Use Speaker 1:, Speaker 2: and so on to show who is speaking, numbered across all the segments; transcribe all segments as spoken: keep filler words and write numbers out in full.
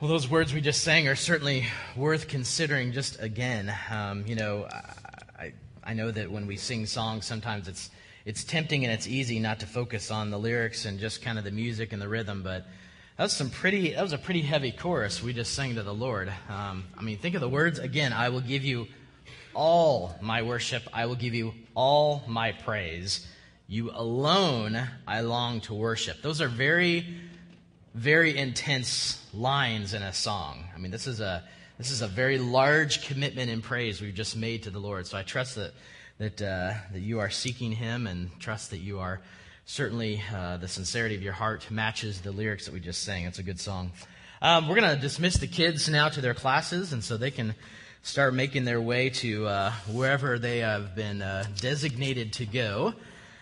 Speaker 1: Well, those words we just sang are certainly worth considering just again. Um, you know, I, I know that when we sing songs, sometimes it's it's tempting and it's easy not to focus on the lyrics and just kind of the music and the rhythm, but that was some pretty. That was a pretty heavy chorus we just sang to the Lord. Um, I mean, think of the words again. I will give you all my worship. I will give you all my praise. You alone I long to worship. Those are very, very intense lines in a song. I mean, this is a this is a very large commitment in praise we've just made to the Lord. So I trust that that uh, that you are seeking Him, and trust that you are certainly uh, the sincerity of your heart matches the lyrics that we just sang. It's a good song. Um, we're going to dismiss the kids now to their classes, and so they can start making their way to uh, wherever they have been uh, designated to go.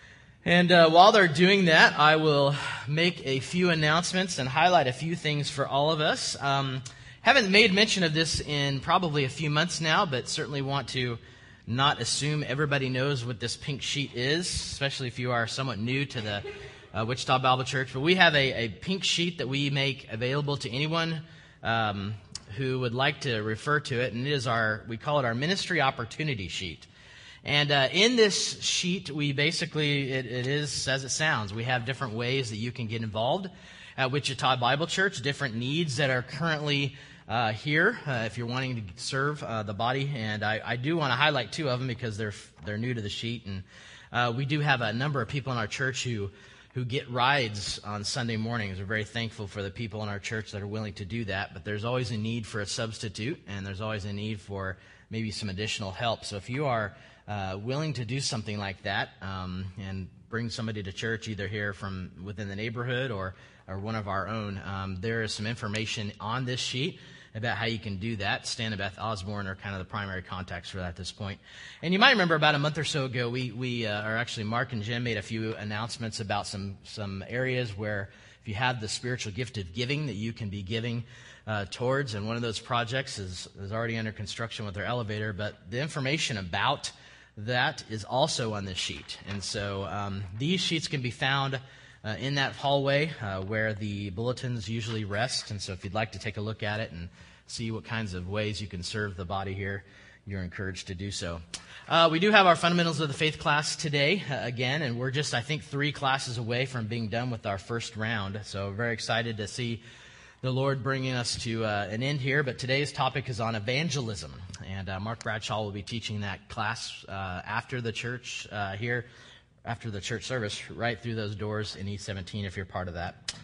Speaker 1: And uh, while they're doing that, I will make a few announcements and highlight a few things for all of us. Um, haven't made mention of this in probably a few months now, but certainly want to not assume everybody knows what this pink sheet is, especially if you are somewhat new to the uh, Wichita Bible Church. But we have a, a pink sheet that we make available to anyone um, who would like to refer to it, and it is our, we call it our ministry opportunity sheet. And uh, in this sheet, we basically, it, it is as it sounds. We have different ways that you can get involved at Wichita Bible Church, different needs that are currently uh, here uh, if you're wanting to serve uh, the body. And I, I do want to highlight two of them because they're they're new to the sheet. And uh, we do have a number of people in our church who who get rides on Sunday mornings. We're very thankful for the people in our church that are willing to do that. But there's always a need for a substitute, and there's always a need for maybe some additional help. So if you are Uh, willing to do something like that um, and bring somebody to church, either here from within the neighborhood or, or one of our own, um, there is some information on this sheet about how you can do that. Stan and Beth Osborne are kind of the primary contacts for that at this point. And you might remember about a month or so ago, we, we uh, or actually Mark and Jim made a few announcements about some, some areas where if you have the spiritual gift of giving, that you can be giving uh, towards. And one of those projects is, is already under construction with our elevator. But the information about that is also on this sheet. And so um, these sheets can be found uh, in that hallway uh, where the bulletins usually rest. And so if you'd like to take a look at it and see what kinds of ways you can serve the body here, you're encouraged to do so. Uh, we do have our Fundamentals of the Faith class today uh, again, and we're just, I think, three classes away from being done with our first round. So very excited to see the Lord bringing us to uh, an end here. But today's topic is on evangelism. And uh, Mark Bradshaw will be teaching that class uh, after the church uh, here, after the church service, right through those doors in E seventeen if you're part of that.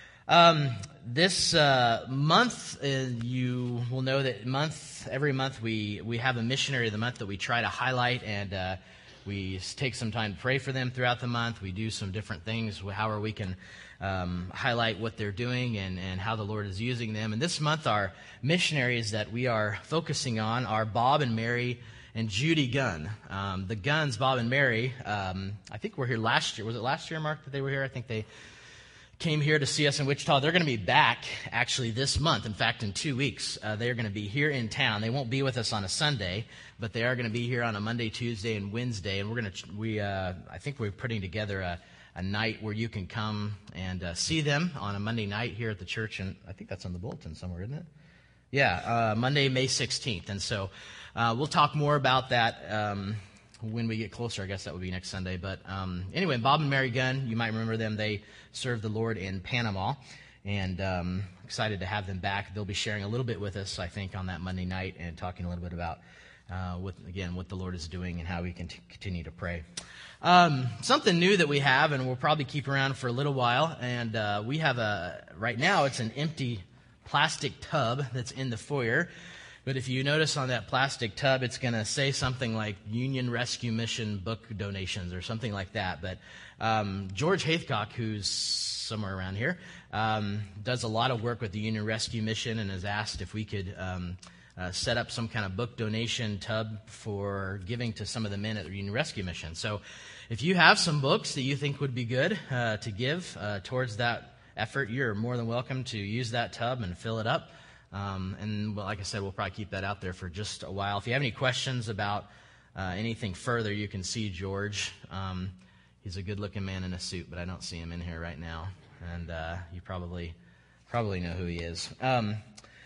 Speaker 1: Um, this uh, month, uh, you will know that month every month we, we have a missionary of the month that we try to highlight, and uh, we take some time to pray for them throughout the month. We do some different things, however we can Um, highlight what they're doing and, and how the Lord is using them. And this month, our missionaries that we are focusing on are Bob and Mary and Judy Gunn. Um, the Gunns, Bob and Mary, um, I think were here last year. Was it last year, Mark, that they were here? I think they came here to see us in Wichita. They're going to be back actually this month. In fact, in two weeks, uh, they're going to be here in town. They won't be with us on a Sunday, but they are going to be here on a Monday, Tuesday, and Wednesday. And we're going to, we, uh, I think we're putting together a a night where you can come and uh, see them on a Monday night here at the church. And I think that's on the bulletin somewhere, isn't it? Yeah, uh, Monday, May sixteenth. And so uh, we'll talk more about that um, when we get closer. I guess that would be next Sunday. But um, anyway, Bob and Mary Gunn, you might remember them. They served the Lord in Panama. And um, excited to have them back. They'll be sharing a little bit with us, I think, on that Monday night and talking a little bit about, uh, what, again, what the Lord is doing and how we can t- continue to pray. Um, something new that we have, and we'll probably keep around for a little while, and uh, we have a, right now it's an empty plastic tub that's in the foyer, but if you notice on that plastic tub, it's going to say something like Union Rescue Mission book donations or something like that. But um, George Haithcock, who's somewhere around here, um, does a lot of work with the Union Rescue Mission and has asked if we could um, Uh, set up some kind of book donation tub for giving to some of the men at the Union Rescue Mission. So if you have some books that you think would be good uh, to give uh, towards that effort, you're more than welcome to use that tub and fill it up. Um, and well, like I said, we'll probably keep that out there for just a while. If you have any questions about uh, anything further, you can see George. Um, he's a good-looking man in a suit, but I don't see him in here right now. And uh, you probably probably know who he is. Um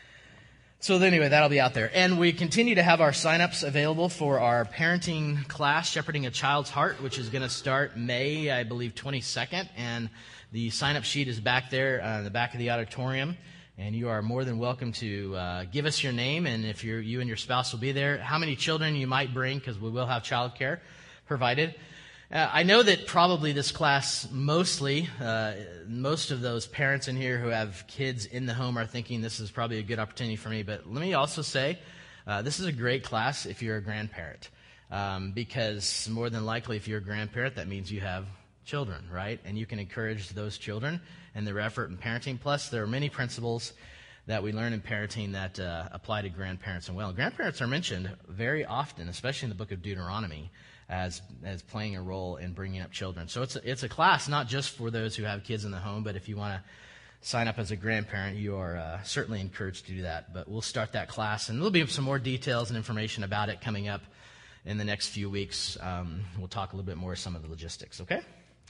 Speaker 1: So anyway, that'll be out there. And we continue to have our sign-ups available for our parenting class, Shepherding a Child's Heart, which is going to start May, I believe, twenty-second. And the sign-up sheet is back there uh, in the back of the auditorium. And you are more than welcome to uh, give us your name, and if you're, you and your spouse will be there, how many children you might bring, because we will have childcare provided. Uh, I know that probably this class, mostly, uh, most of those parents in here who have kids in the home are thinking this is probably a good opportunity for me. But let me also say, uh, this is a great class if you're a grandparent. Um, because more than likely, if you're a grandparent, that means you have children, right? And you can encourage those children and their effort in parenting. Plus, there are many principles that we learn in parenting that uh, apply to grandparents as well. Grandparents are mentioned very often, especially in the book of Deuteronomy, as as playing a role in bringing up children. So it's a, it's a class not just for those who have kids in the home, but if you want to sign up as a grandparent, you are uh, certainly encouraged to do that. But we'll start that class, and there'll be some more details and information about it coming up in the next few weeks. Um, we'll talk a little bit more some of the logistics, okay?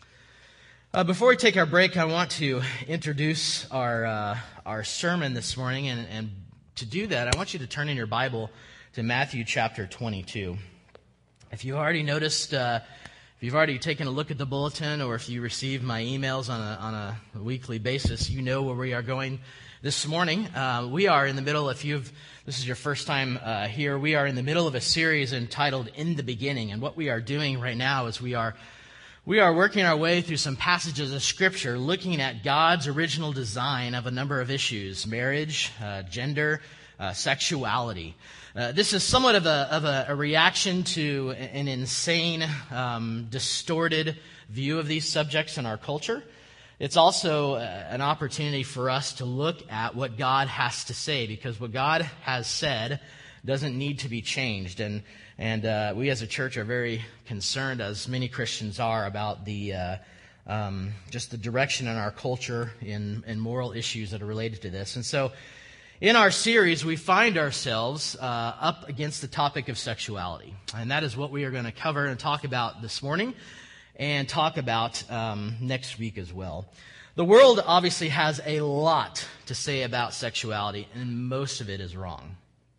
Speaker 1: Uh, before we take our break, I want to introduce our uh, our sermon this morning, and, and to do that, I want you to turn in your Bible to Matthew chapter twenty-two. If you already noticed, uh, if you've already taken a look at the bulletin, or if you receive my emails on a, on a weekly basis, you know where we are going this morning. Uh, we are in the middle, if you've, this is your first time uh, here, we are in the middle of a series entitled In the Beginning. And what we are doing right now is we are, we are working our way through some passages of Scripture, looking at God's original design of a number of issues: marriage, uh, gender, uh, sexuality. Uh, this is somewhat of a, of a, a reaction to an insane, um, distorted view of these subjects in our culture. It's also uh, an opportunity for us to look at what God has to say, because what God has said doesn't need to be changed. And and uh, we as a church are very concerned, as many Christians are, about the uh, um, just the direction in our culture in, in moral issues that are related to this. And so in our series, we find ourselves uh, up against the topic of sexuality. And that is what we are going to cover and talk about this morning, and talk about um, next week as well. The world obviously has a lot to say about sexuality, and most of it is wrong.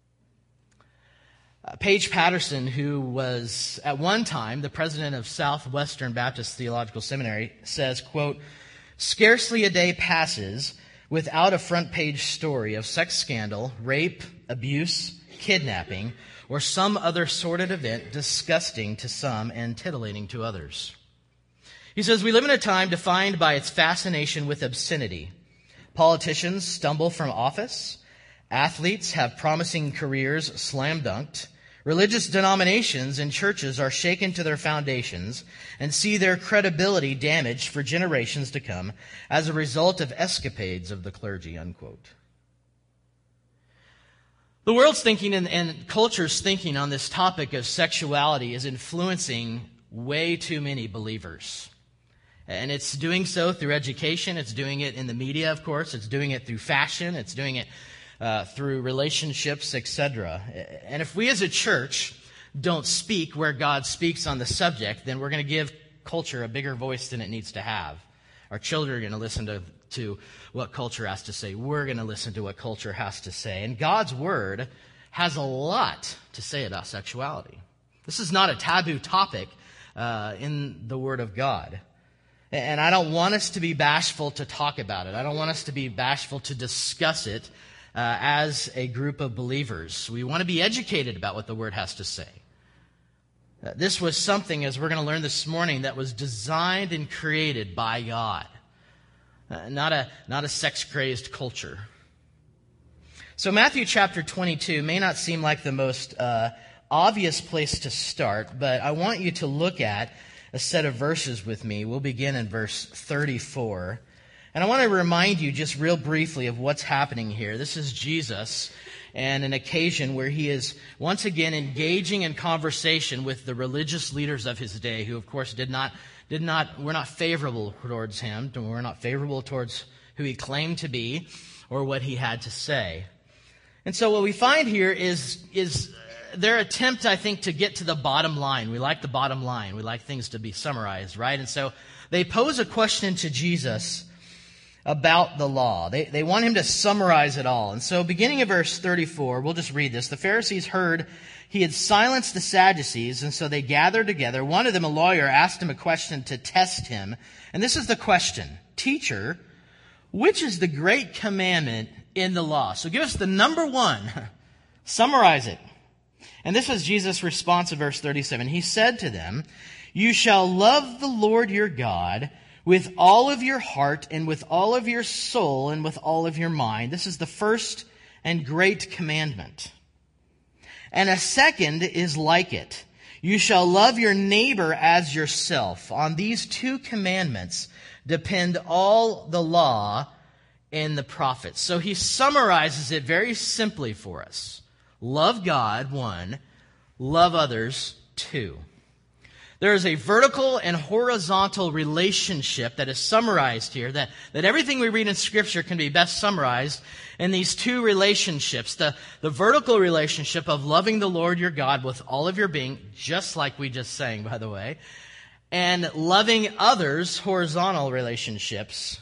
Speaker 1: Uh, Paige Patterson, who was at one time the president of Southwestern Baptist Theological Seminary, says, quote, "Scarcely a day passes without a front-page story of sex scandal, rape, abuse, kidnapping, or some other sordid event disgusting to some and titillating to others." He says, "We live in a time defined by its fascination with obscenity. Politicians stumble from office. Athletes have promising careers slam-dunked. Religious denominations and churches are shaken to their foundations and see their credibility damaged for generations to come as a result of escapades of the clergy," unquote. The world's thinking and, and culture's thinking on this topic of sexuality is influencing way too many believers. And it's doing so through education. It's doing it in the media, of course. It's doing it through fashion. It's doing it uh, through relationships, et cetera. And if we as a church don't speak where God speaks on the subject, then we're going to give culture a bigger voice than it needs to have. Our children are going to listen to, to what culture has to say. We're going to listen to what culture has to say. And God's Word has a lot to say about sexuality. This is not a taboo topic uh, in the Word of God. And I don't want us to be bashful to talk about it. I don't want us to be bashful to discuss it uh, as a group of believers. We want to be educated about what the Word has to say. Uh, this was something, as we're going to learn this morning, that was designed and created by God. Uh, not a, not a sex-crazed culture. So Matthew chapter twenty-two may not seem like the most uh, obvious place to start, but I want you to look at a set of verses with me. We'll begin in verse thirty-four. And I want to remind you just real briefly of what's happening here. This is Jesus and an occasion where he is once again engaging in conversation with the religious leaders of his day, who of course did not, did not, were not favorable towards him, were not favorable towards who he claimed to be or what he had to say. And so what we find here is, is their attempt, I think, to get to the bottom line. We like the bottom line. We like things to be summarized, right? And so they pose a question to Jesus, about the law. They, they want him to summarize it all. And so beginning of verse thirty-four, we'll just read this. The Pharisees heard he had silenced the Sadducees, and so they gathered together. One of them, a lawyer, asked him a question to test him. And this is the question. Teacher, which is the great commandment in the law? So give us the number one. Summarize it. And this was Jesus' response in verse thirty-seven. He said to them, you shall love the Lord your God with all of your heart and with all of your soul and with all of your mind. This is the first and great commandment. And a second is like it. You shall love your neighbor as yourself. On these two commandments depend all the law and the prophets. So he summarizes it very simply for us. Love God, one. Love others, two. There is a vertical and horizontal relationship that is summarized here, that, that everything we read in Scripture can be best summarized in these two relationships. The, the vertical relationship of loving the Lord your God with all of your being, just like we just sang, by the way, and loving others, horizontal relationships,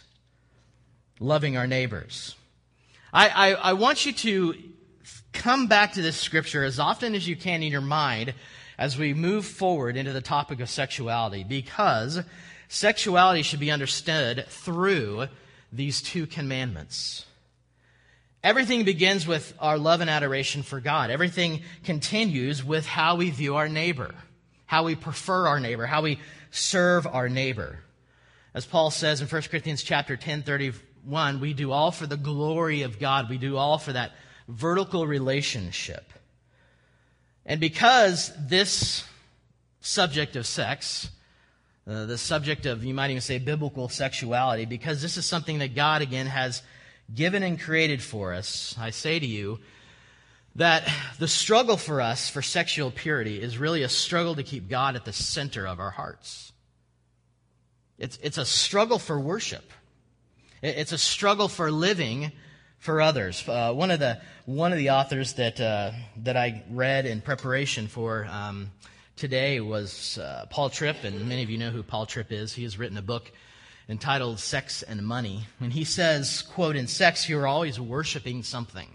Speaker 1: loving our neighbors. I, I, I want you to come back to this Scripture as often as you can in your mind as we move forward into the topic of sexuality, because sexuality should be understood through these two commandments. Everything begins with our love and adoration for God. Everything continues with how we view our neighbor, how we prefer our neighbor, how we serve our neighbor. As Paul says in First Corinthians chapter ten, thirty-one, we do all for the glory of God. We do all for that vertical relationship. And because this subject of sex, uh, the subject of, you might even say, biblical sexuality, because this is something that God, again, has given and created for us, I say to you that the struggle for us for sexual purity is really a struggle to keep God at the center of our hearts. It's, it's a struggle for worship. It's a struggle for living for others. Uh, one of the one of the authors that uh, that I read in preparation for um, today was uh, Paul Tripp, and many of you know who Paul Tripp is. He has written a book entitled Sex and Money, and he says, quote, in sex you're always worshiping something.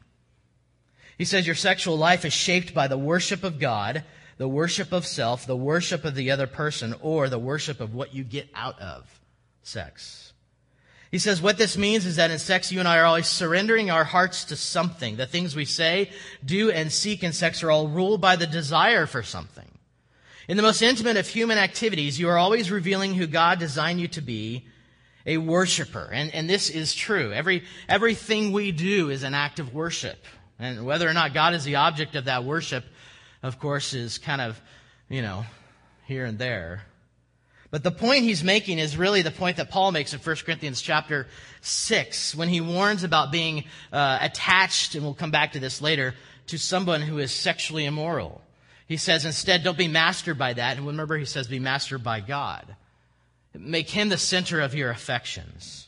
Speaker 1: He says your sexual life is shaped by the worship of God, the worship of self, the worship of the other person, or the worship of what you get out of sex. He says what this means is that in sex, you and I are always surrendering our hearts to something. The things we say, do, and seek in sex are all ruled by the desire for something. In the most intimate of human activities, you are always revealing who God designed you to be, a worshiper. And, and this is true. Every, everything we do is an act of worship. And whether or not God is the object of that worship, of course, is kind of, you know, here and there. But the point he's making is really the point that Paul makes in First Corinthians chapter six, when he warns about being uh, attached, and we'll come back to this later, to someone who is sexually immoral. He says, instead, don't be mastered by that. And remember, he says, be mastered by God. Make him the center of your affections.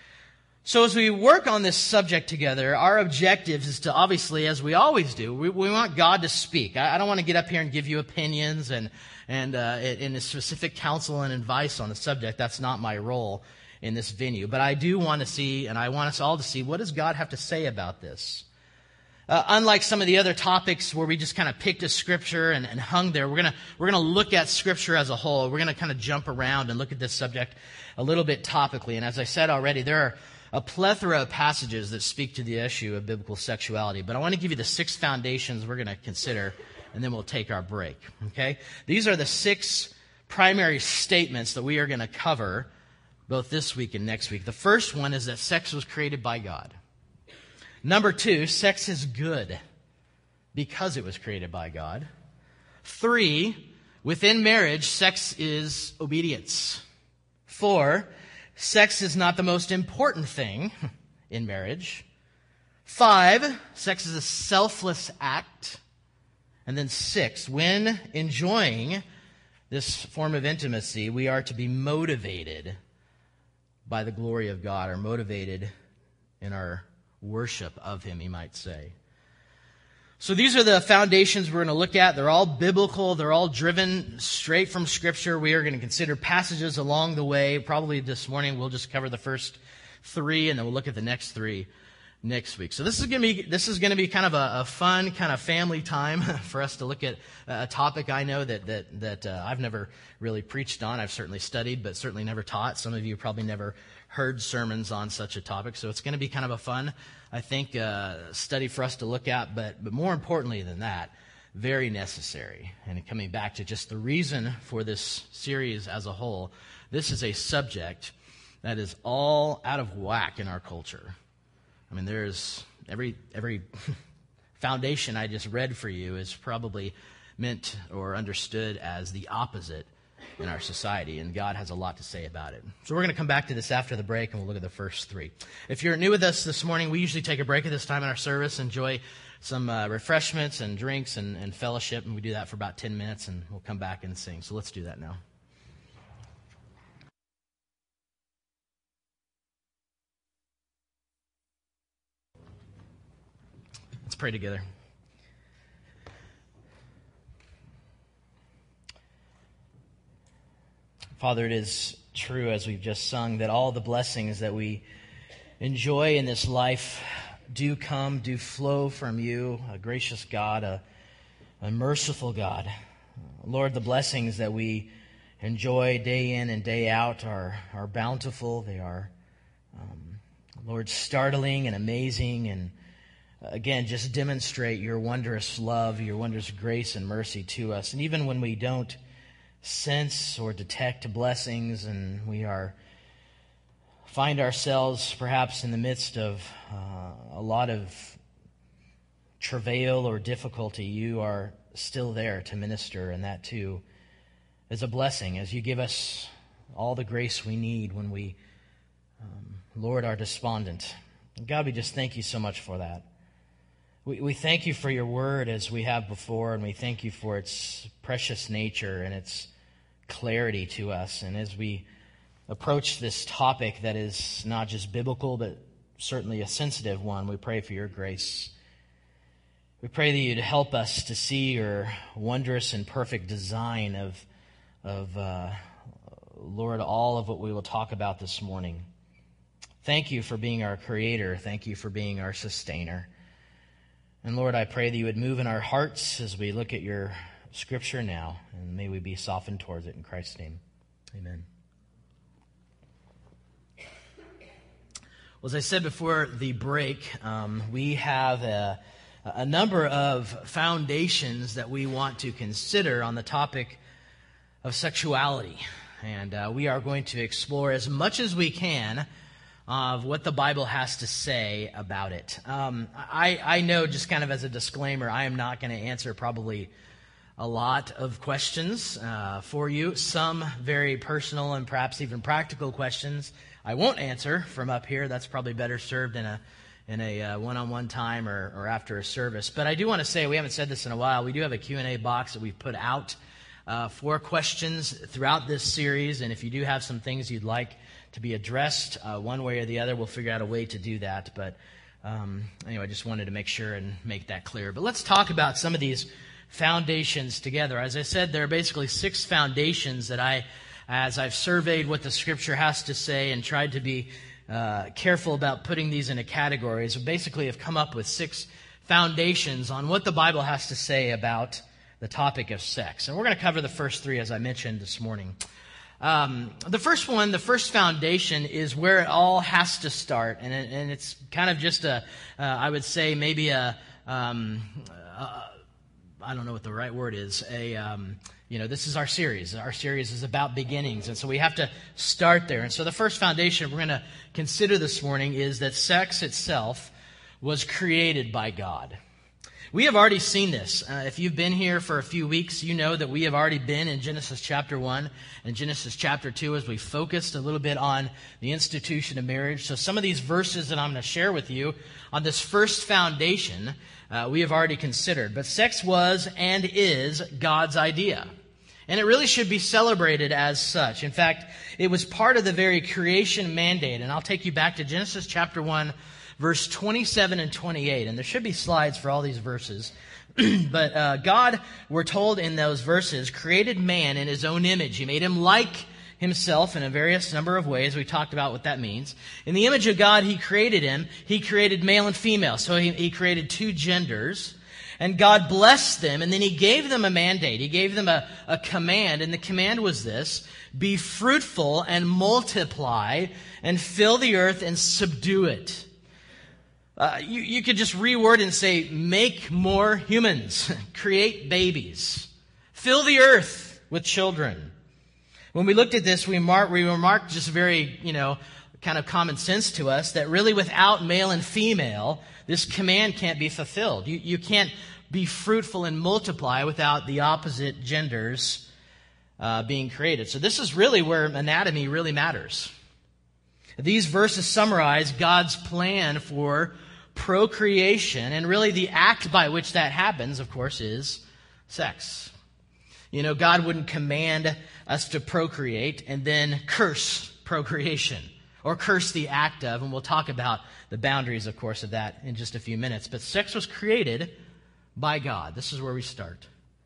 Speaker 1: So as we work on this subject together, our objective is to, obviously, as we always do, we, we want God to speak. I, I don't want to get up here and give you opinions and and uh, in a specific counsel and advice on the subject. That's not my role in this venue. But I do want to see, and I want us all to see, what does God have to say about this? Uh, unlike some of the other topics where we just kind of picked a scripture and, and hung there, we're gonna we're gonna look at scripture as a whole. We're gonna kind of jump around and look at this subject a little bit topically. And as I said already, there are a plethora of passages that speak to the issue of biblical sexuality. But I want to give you the six foundations we're going to consider, and then we'll take our break. Okay? These are the six primary statements that we are going to cover both this week and next week. The first one is that sex was created by God. Number two, sex is good because it was created by God. Three, within marriage, sex is obedience. Four, sex is not the most important thing in marriage. Five, sex is a selfless act. And then six, when enjoying this form of intimacy, we are to be motivated by the glory of God, or motivated in our worship of Him, you might say. So these are the foundations we're going to look at. They're all biblical. They're all driven straight from Scripture. We are going to consider passages along the way. Probably this morning we'll just cover the first three, and then we'll look at the next three next week. So this is going to be this is going to be kind of a, a fun kind of family time for us to look at a topic I know that that that uh, I've never really preached on. I've certainly studied, but certainly never taught. Some of you probably never heard sermons on such a topic. So it's going to be kind of a fun, I think, uh, study for us to look at. But but more importantly than that, very necessary. And coming back to just the reason for this series as a whole, this is a subject that is all out of whack in our culture. I mean, there's every every foundation I just read for you is probably meant or understood as the opposite in our society, and God has a lot to say about it. So we're going to come back to this after the break, and we'll look at the first three. If you're new with us this morning, we usually take a break at this time in our service, enjoy some uh, refreshments and drinks and, and fellowship, and we do that for about ten minutes, and we'll come back and sing. So let's do that now. Let's pray together. Father, it is true, as we've just sung, that all the blessings that we enjoy in this life do come, do flow from you, a gracious God, a, a merciful God. Lord, the blessings that we enjoy day in and day out are, are bountiful. They are, um, Lord, startling and amazing, and again, just demonstrate your wondrous love, your wondrous grace and mercy to us. And even when we don't sense or detect blessings, and we are find ourselves perhaps in the midst of uh, a lot of travail or difficulty, you are still there to minister, and that too is a blessing as you give us all the grace we need when we, um, Lord, are despondent. And God, we just thank you so much for that. We, we thank you for your word as we have before, and we thank you for its precious nature and its clarity to us. And as we approach this topic that is not just biblical, but certainly a sensitive one, we pray for your grace. We pray that you'd help us to see your wondrous and perfect design of, of uh, Lord, all of what we will talk about this morning. Thank you for being our creator. Thank you for being our sustainer. And Lord, I pray that you would move in our hearts as we look at your scripture now, and may we be softened towards it in Christ's name. Amen. Well, as I said before the break, um, we have a, a number of foundations that we want to consider on the topic of sexuality. And uh, we are going to explore as much as we can of what the Bible has to say about it. Um, I, I know, just kind of as a disclaimer, I am not going to answer probably a lot of questions uh, for you. Some very personal and perhaps even practical questions I won't answer from up here. That's probably better served in a in a uh, one-on-one time or, or after a service. But I do want to say, we haven't said this in a while, we do have a Q and A box that we've put out uh, for questions throughout this series. And if you do have some things you'd like to be addressed uh, one way or the other, we'll figure out a way to do that. But um, anyway, I just wanted to make sure and make that clear. But let's talk about some of these foundations together. As I said, there are basically six foundations that I, as I've surveyed what the Scripture has to say and tried to be uh, careful about putting these into categories, basically have come up with six foundations on what the Bible has to say about the topic of sex. And we're going to cover the first three, as I mentioned this morning. Um, the first one, the first foundation, is where it all has to start, and, it, and it's kind of just a, uh, I would say maybe a, um, a, I don't know what the right word is, a, um, you know, this is our series. Our series is about beginnings, and so we have to start there. And so the first foundation we're going to consider this morning is that sex itself was created by God. We have already seen this. Uh, if you've been here for a few weeks, you know that we have already been in Genesis chapter one and Genesis chapter two as we focused a little bit on the institution of marriage. So some of these verses that I'm going to share with you on this first foundation, uh, we have already considered. But sex was and is God's idea. And it really should be celebrated as such. In fact, it was part of the very creation mandate. And I'll take you back to Genesis chapter one, verse twenty-seven and twenty-eight, and there should be slides for all these verses. But uh, God, we're told in those verses, created man in his own image. He made him like himself in a various number of ways. We talked about what that means. In the image of God, he created him. He created male and female. So he, he created two genders. And God blessed them, and then he gave them a mandate. He gave them a, a command, and the command was this: be fruitful and multiply and fill the earth and subdue it. Uh, you, you could just reword and say, make more humans, create babies, fill the earth with children. When we looked at this, we, mar- we remarked just very, you know, kind of common sense to us that really without male and female, this command can't be fulfilled. You, you can't be fruitful and multiply without the opposite genders uh, being created. So this is really where anatomy really matters. These verses summarize God's plan for procreation, and really the act by which that happens, of course, is sex. You know, God wouldn't command us to procreate and then curse procreation or curse the act of, and we'll talk about the boundaries, of course, of that in just a few minutes. But sex was created by God. This is where we start.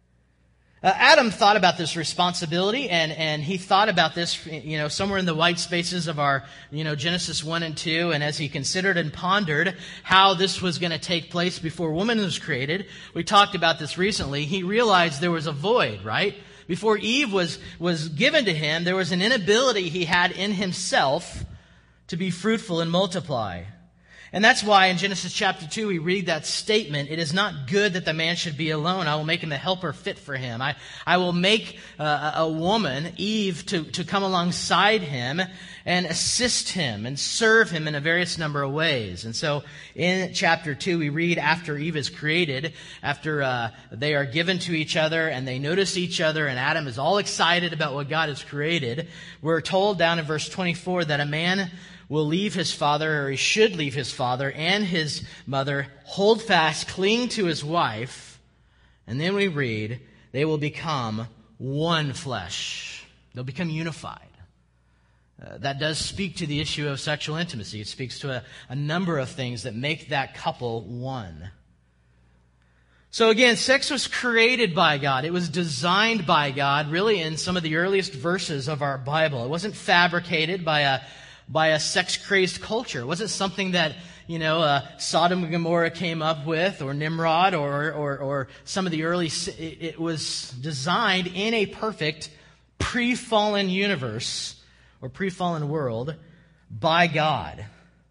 Speaker 1: Uh, Adam thought about this responsibility, and, and he thought about this, you know, somewhere in the white spaces of our, you know, Genesis one and two, and as he considered and pondered how this was going to take place before woman was created, we talked about this recently, he realized there was a void, right? Before Eve was, was given to him, there was an inability he had in himself to be fruitful and multiply. And that's why in Genesis chapter two, we read that statement, it is not good that the man should be alone. I will make him a helper fit for him. I, I will make uh, a woman, Eve, to, to come alongside him and assist him and serve him in a various number of ways. And so in chapter two, we read after Eve is created, after uh, they are given to each other and they notice each other and Adam is all excited about what God has created, we're told down in verse twenty-four that a man will leave his father, or he should leave his father and his mother, hold fast, cling to his wife, and then we read, they will become one flesh. They'll become unified. Uh, that does speak to the issue of sexual intimacy. It speaks to a, a number of things that make that couple one. So again, sex was created by God. It was designed by God, really in some of the earliest verses of our Bible. It wasn't fabricated by a by a sex-crazed culture. It wasn't something that, you know, uh, Sodom and Gomorrah came up with, or Nimrod, or, or, or some of the early... It, it was designed in a perfect pre-fallen universe, or pre-fallen world, by God.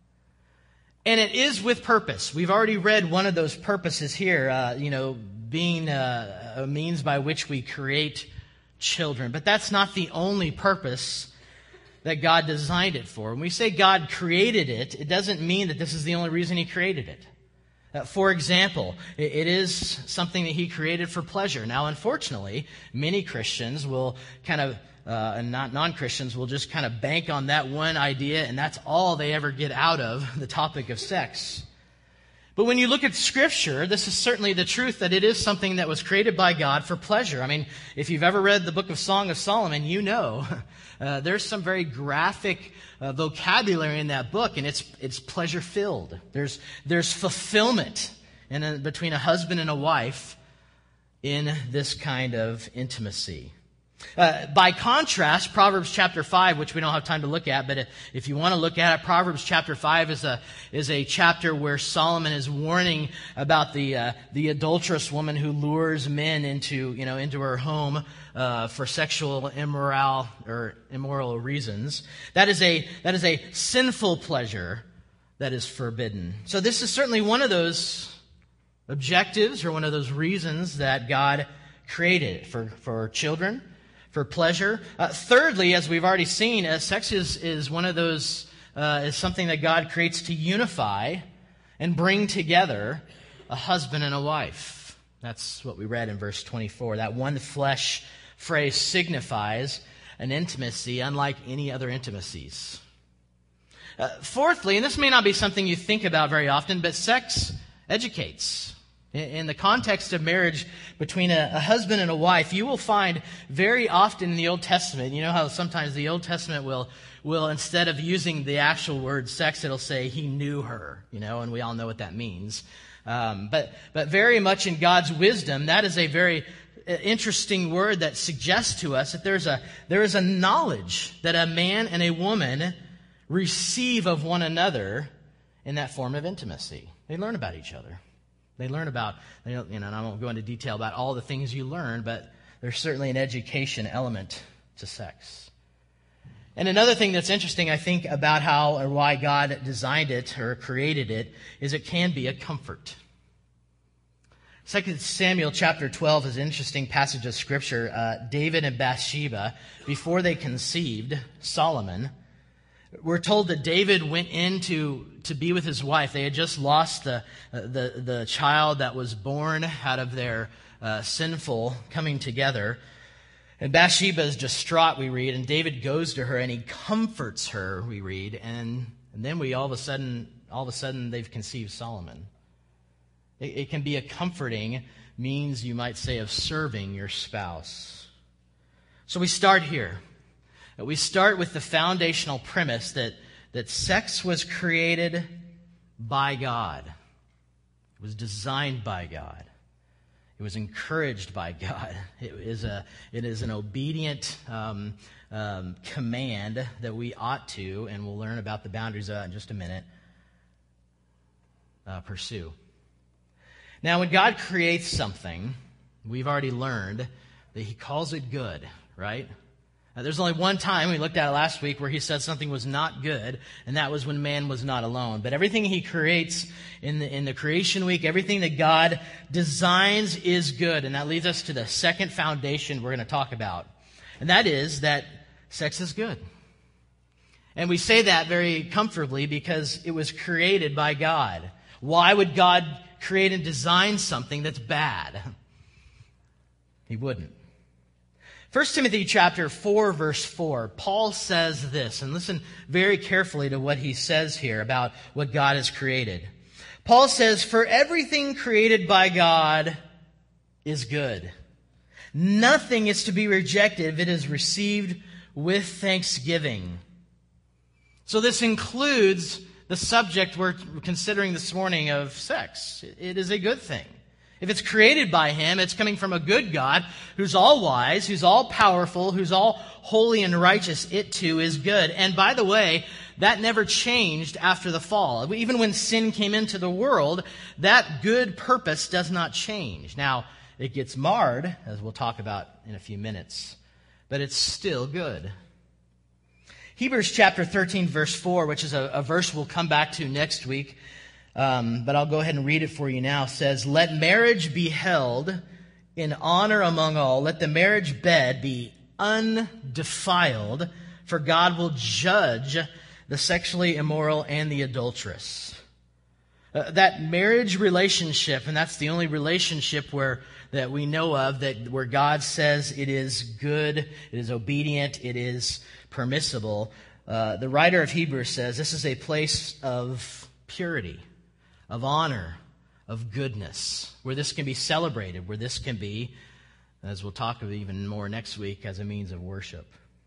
Speaker 1: And it is with purpose. We've already read one of those purposes here, uh, you know, being uh, a means by which we create children. But that's not the only purpose that God designed it for. When we say God created it, it doesn't mean that this is the only reason He created it. Uh, for example, it, it is something that He created for pleasure. Now, unfortunately, many Christians will kind of, uh, and not non-Christians, will just kind of bank on that one idea, and that's all they ever get out of the topic of sex. But when you look at Scripture, this is certainly the truth that it is something that was created by God for pleasure. I mean, if you've ever read the book of Song of Solomon, you know uh, there's some very graphic uh, vocabulary in that book, and it's it's pleasure-filled. There's there's fulfillment in a, between a husband and a wife in this kind of intimacy. Uh, by contrast, Proverbs chapter five, which we don't have time to look at, but if you want to look at it, Proverbs chapter five is a is a chapter where Solomon is warning about the uh, the adulterous woman who lures men into you know into her home uh, for sexual immoral or immoral reasons. That is a that is a sinful pleasure that is forbidden. So this is certainly one of those objectives or one of those reasons that God created it for for children. For pleasure. Uh, thirdly, as we've already seen, uh, sex is, is one of those, uh, is something that God creates to unify and bring together a husband and a wife. That's what we read in verse twenty-four. That one flesh phrase signifies an intimacy unlike any other intimacies. Uh, fourthly, and this may not be something you think about very often, but sex educates. In the context of marriage between a, a husband and a wife, you will find very often in the Old Testament, you know how sometimes the Old Testament will, will instead of using the actual word sex, it'll say he knew her, you know, and we all know what that means. Um, but, but very much in God's wisdom, that is a very interesting word that suggests to us that there's a, there is a knowledge that a man and a woman receive of one another in that form of intimacy. They learn about each other. They learn about, you know, and I won't go into detail about all the things you learn, but there's certainly an education element to sex. And another thing that's interesting, I think, about how or why God designed it or created it is it can be a comfort. Second Samuel chapter twelve is an interesting passage of Scripture. Uh, David and Bathsheba, before they conceived Solomon, we're told that David went in to, to be with his wife. They had just lost the, the, the child that was born out of their uh, sinful coming together. And Bathsheba is distraught, we read, and David goes to her and he comforts her, we read, and, and then we all of a sudden, all of a sudden they've conceived Solomon. It, it can be a comforting means, you might say, of serving your spouse. So we start here. We start with the foundational premise that, that sex was created by God. It was designed by God. It was encouraged by God. It is a it is an obedient um, um, command that we ought to, and we'll learn about the boundaries of that in just a minute, uh, pursue. Now, when God creates something, we've already learned that He calls it good, right? Now, there's only one time, we looked at it last week, where He said something was not good, and that was when man was not alone. But everything He creates in the, in the creation week, everything that God designs is good. And that leads us to the second foundation we're going to talk about. And that is that sex is good. And we say that very comfortably because it was created by God. Why would God create and design something that's bad? He wouldn't. First Timothy chapter four, verse four, Paul says this, and listen very carefully to what he says here about what God has created. Paul says, "For everything created by God is good. Nothing is to be rejected if it is received with thanksgiving." So this includes the subject we're considering this morning of sex. It is a good thing. If it's created by Him, it's coming from a good God who's all wise, who's all powerful, who's all holy and righteous. It too is good. And by the way, that never changed after the fall. Even when sin came into the world, that good purpose does not change. Now, it gets marred, as we'll talk about in a few minutes, but it's still good. Hebrews chapter thirteen, verse four, which is a, a verse we'll come back to next week, Um, but I'll go ahead and read it for you now. It says, "Let marriage be held in honor among all. Let the marriage bed be undefiled, for God will judge the sexually immoral and the adulterous." Uh, that marriage relationship, and that's the only relationship where that we know of that where God says it is good, it is obedient, it is permissible. Uh, the writer of Hebrews says this is a place of purity, of honor, of goodness, where this can be celebrated, where this can be, as we'll talk of even more next week, as a means of worship.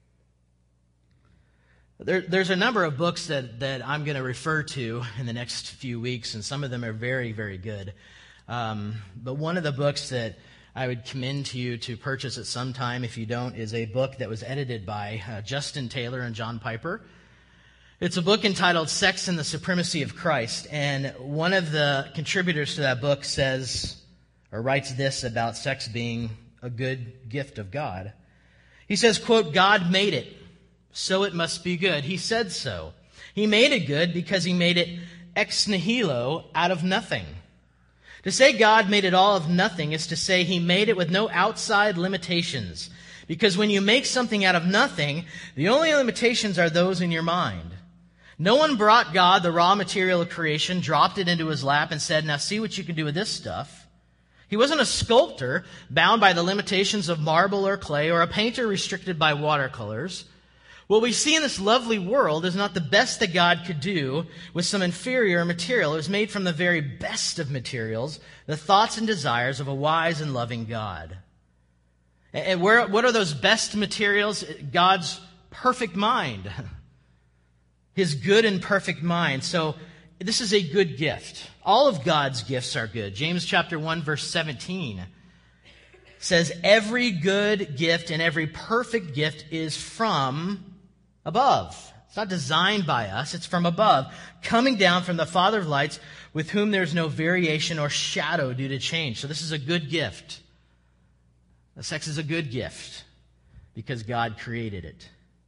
Speaker 1: There, there's a number of books that, that I'm going to refer to in the next few weeks, and some of them are very, very good. Um, but one of the books that I would commend to you to purchase at some time, if you don't, is a book that was edited by uh, Justin Taylor and John Piper. It's a book entitled Sex and the Supremacy of Christ, and one of the contributors to that book says, or writes this about sex being a good gift of God. He says, quote, "God made it, so it must be good. He said so. He made it good because He made it ex nihilo, out of nothing. To say God made it all of nothing is to say He made it with no outside limitations, because when you make something out of nothing, the only limitations are those in your mind. No one brought God the raw material of creation, dropped it into His lap, and said, 'Now see what you can do with this stuff.' He wasn't a sculptor bound by the limitations of marble or clay, or a painter restricted by watercolors. What we see in this lovely world is not the best that God could do with some inferior material. It was made from the very best of materials, the thoughts and desires of a wise and loving God." And where, what are those best materials? God's perfect mind. His good and perfect mind. So this is a good gift. All of God's gifts are good. James chapter one, verse seventeen says every good gift and every perfect gift is from above. It's not designed by us. It's from above, coming down from the Father of lights, with whom there's no variation or shadow due to change. So this is a good gift. The sex is a good gift because God created it.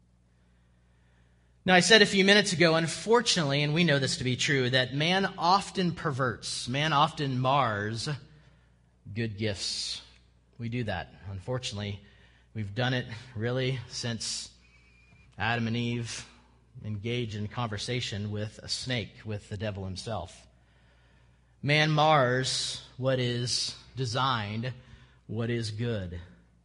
Speaker 1: Now, I said a few minutes ago, unfortunately, and we know this to be true, that man often perverts, man often mars good gifts. We do that. Unfortunately, we've done it really since Adam and Eve engaged in conversation with a snake, with the devil himself. Man mars what is designed, what is good.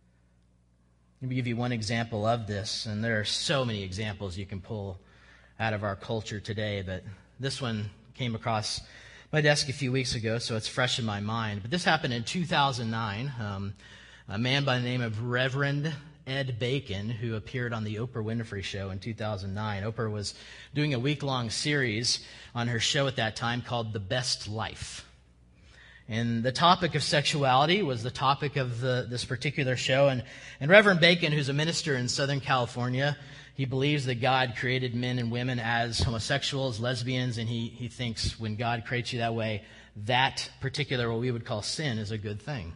Speaker 1: Let me give you one example of this, and there are so many examples you can pull out of our culture today, but this one came across my desk a few weeks ago, so it's fresh in my mind. But this happened in two thousand nine. Um, a man by the name of Reverend Ed Bacon, who appeared on the Oprah Winfrey Show in two thousand nine. Oprah was doing a week-long series on her show at that time called The Best Life. And the topic of sexuality was the topic of the, this particular show. And, and Reverend Bacon, who's a minister in Southern California, he believes that God created men and women as homosexuals, lesbians, and he, he thinks when God creates you that way, that particular, what we would call sin, is a good thing.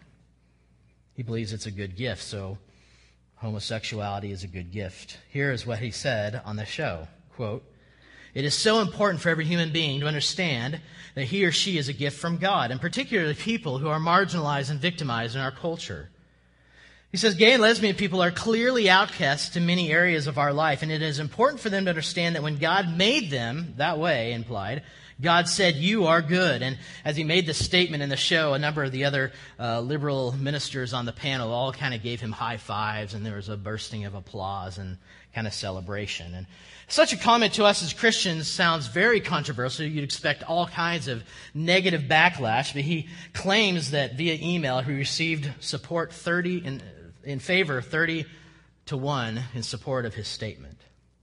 Speaker 1: He believes it's a good gift, so homosexuality is a good gift. Here is what he said on the show, quote, "It is so important for every human being to understand that he or she is a gift from God, and particularly people who are marginalized and victimized in our culture." He says, "Gay and lesbian people are clearly outcasts in many areas of our life, and it is important for them to understand that when God made them that way," implied, God said, "You are good." And as he made this statement in the show, a number of the other uh, liberal ministers on the panel all kind of gave him high fives, and there was a bursting of applause and kind of celebration. And such a comment to us as Christians sounds very controversial. You'd expect all kinds of negative backlash, but he claims that via email he received support thirty in, in favor thirty to one in support of his statement.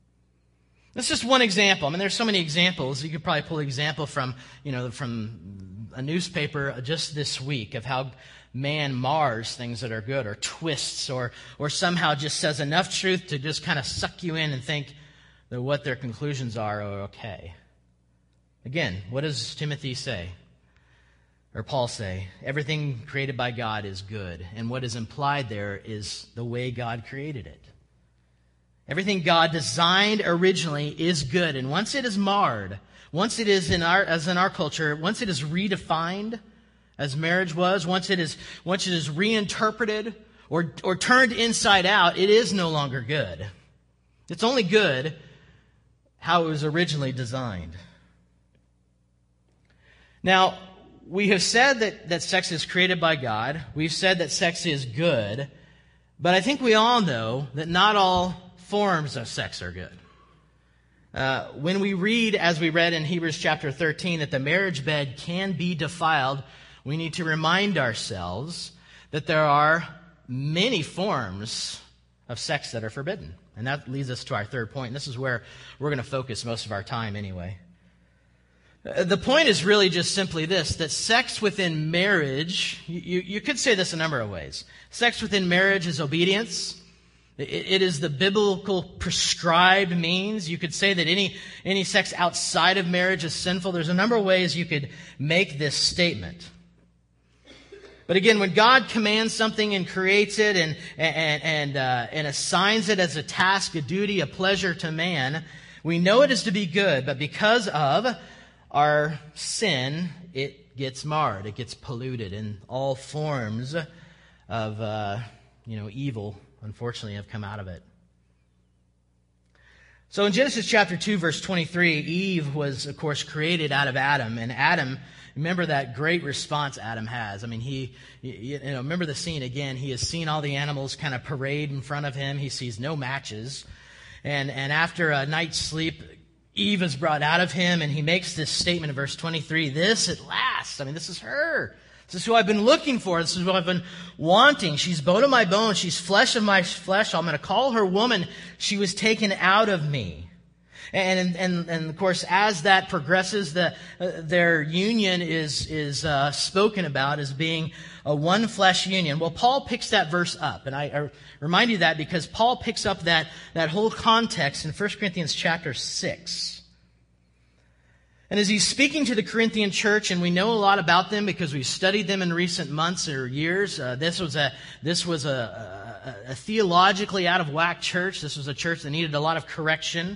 Speaker 1: That's just one example. I mean, there's so many examples. You could probably pull an example from, you know, from a newspaper just this week of how man mars things that are good, or twists, or or somehow just says enough truth to just kind of suck you in and think that what their conclusions are are okay. Again, what does Timothy say? Or Paul say? Everything created by God is good. And what is implied there is the way God created it. Everything God designed originally is good. And once it is marred, once it is in our, as in our culture, once it is redefined, as marriage was, once it is, once it is reinterpreted or, or turned inside out, it is no longer good. It's only good how it was originally designed. Now, we have said that, that sex is created by God. We've said that sex is good. But I think we all know that not all forms of sex are good. Uh, when we read, as we read in Hebrews chapter thirteen, that the marriage bed can be defiled, we need to remind ourselves that there are many forms of sex that are forbidden. And that leads us to our third point. And this is where we're going to focus most of our time anyway. The point is really just simply this, that sex within marriage, you, you could say this a number of ways. Sex within marriage is obedience. It, it is the biblical prescribed means. You could say that any, any sex outside of marriage is sinful. There's a number of ways you could make this statement. But again, when God commands something and creates it and and and, uh, and assigns it as a task, a duty, a pleasure to man, we know it is to be good. But because of our sin, it gets marred, it gets polluted, and all forms of uh, you know evil, unfortunately, have come out of it. So in Genesis chapter two, verse twenty-three, Eve was, of course, created out of Adam, and Adam. Remember that great response Adam has. I mean, he, you know, remember the scene again. He has seen all the animals kind of parade in front of him. He sees no matches. And, and after a night's sleep, Eve is brought out of him, and he makes this statement in verse twenty-three, "This at last," I mean, this is her. This is who I've been looking for. This is who I've been wanting. She's bone of my bone. She's flesh of my flesh. I'm going to call her woman. She was taken out of me. And, and, and of course, as that progresses, the, uh, their union is, is uh, spoken about as being a one flesh union. Well, Paul picks that verse up. And I, I remind you that because Paul picks up that, that whole context in First Corinthians chapter six. And as he's speaking to the Corinthian church, and we know a lot about them because we've studied them in recent months or years, uh, this was a this was a, a, a theologically out of whack church. This was a church that needed a lot of correction.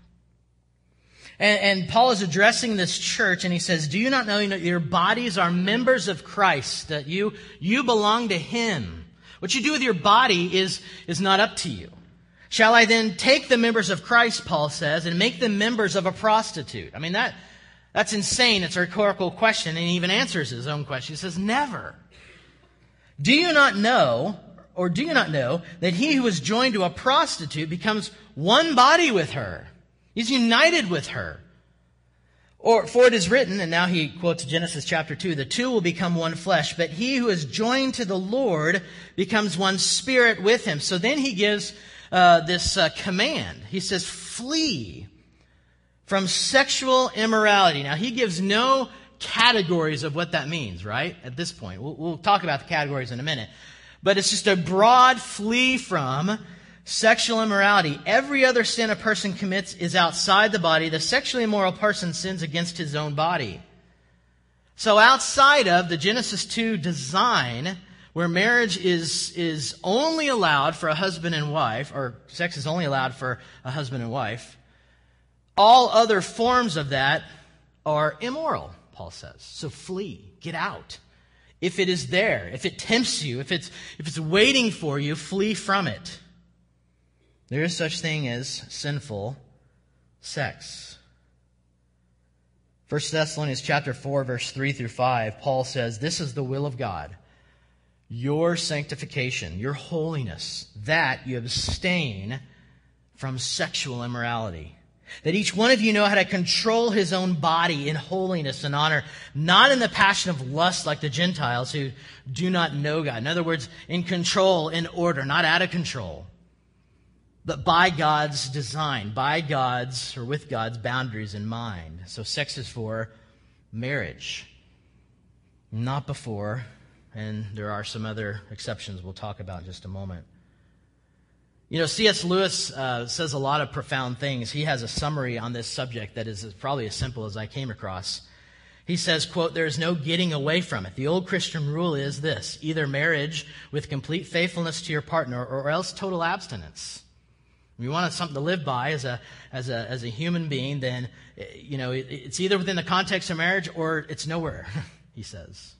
Speaker 1: And, and Paul is addressing this church, and he says, "Do you not know that your bodies are members of Christ? That you you belong to Him. What you do with your body is is not up to you. Shall I then take the members of Christ," Paul says, "and make them members of a prostitute?" I mean that. That's insane. It's a rhetorical question, and he even answers his own question. He says, "Never. Do you not know, or do you not know, that he who is joined to a prostitute becomes one body with her? He's united with her. Or, for it is written," and now he quotes Genesis chapter two, "the two will become one flesh, but he who is joined to the Lord becomes one spirit with him." So then he gives uh, this uh, command. He says, "Flee from sexual immorality." Now, he gives no categories of what that means, right? At this point. We'll, we'll talk about the categories in a minute. But it's just a broad flee from sexual immorality. Every other sin a person commits is outside the body. The sexually immoral person sins against his own body. So outside of the Genesis two design, where marriage is, is only allowed for a husband and wife, or sex is only allowed for a husband and wife, all other forms of that are immoral, Paul says. So flee, get out. If it is there, if it tempts you, if it's, if it's waiting for you, flee from it. There is such thing as sinful sex. First Thessalonians chapter four, verse three through five, Paul says, "This is the will of God, your sanctification, your holiness, that you abstain from sexual immorality. That each one of you know how to control his own body in holiness and honor, not in the passion of lust like the Gentiles who do not know God." In other words, in control, in order, not out of control, but by God's design, by God's, or with God's boundaries in mind. So sex is for marriage, not before, and there are some other exceptions we'll talk about in just a moment. You know, C S Lewis uh, says a lot of profound things. He has a summary on this subject that is probably as simple as I came across. He says, quote, "There is no getting away from it. The old Christian rule is this: either marriage with complete faithfulness to your partner, or else total abstinence. If you want something to live by as a as a as a human being, then you know it, it's either within the context of marriage or it's nowhere," he says.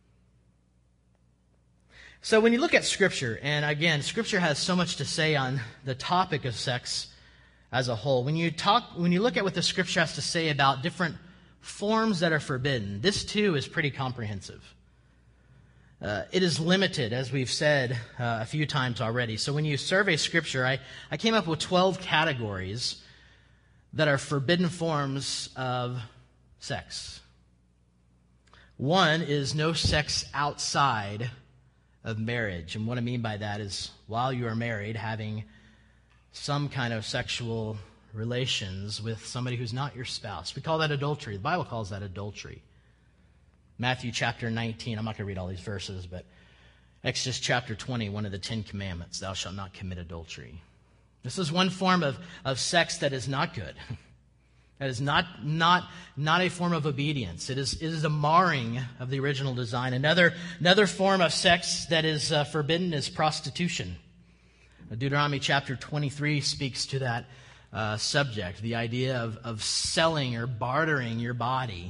Speaker 1: So when you look at Scripture, and again, Scripture has so much to say on the topic of sex as a whole. When you talk, when you look at what the Scripture has to say about different forms that are forbidden, this too is pretty comprehensive. Uh, it is limited, as we've said uh, a few times already. So when you survey Scripture, I, I came up with twelve categories that are forbidden forms of sex. One is no sex outside of marriage. And what I mean by that is while you are married, having some kind of sexual relations with somebody who's not your spouse. We call that adultery. The Bible calls that adultery. Matthew chapter nineteen, I'm not going to read all these verses, but Exodus chapter twenty, one of the Ten Commandments, thou shalt not commit adultery. This is one form of, of sex that is not good. That is not, not, not a form of obedience. It is, it is a marring of the original design. Another, another form of sex that is uh, forbidden is prostitution. Deuteronomy chapter twenty-three speaks to that uh, subject, the idea of, of selling or bartering your body.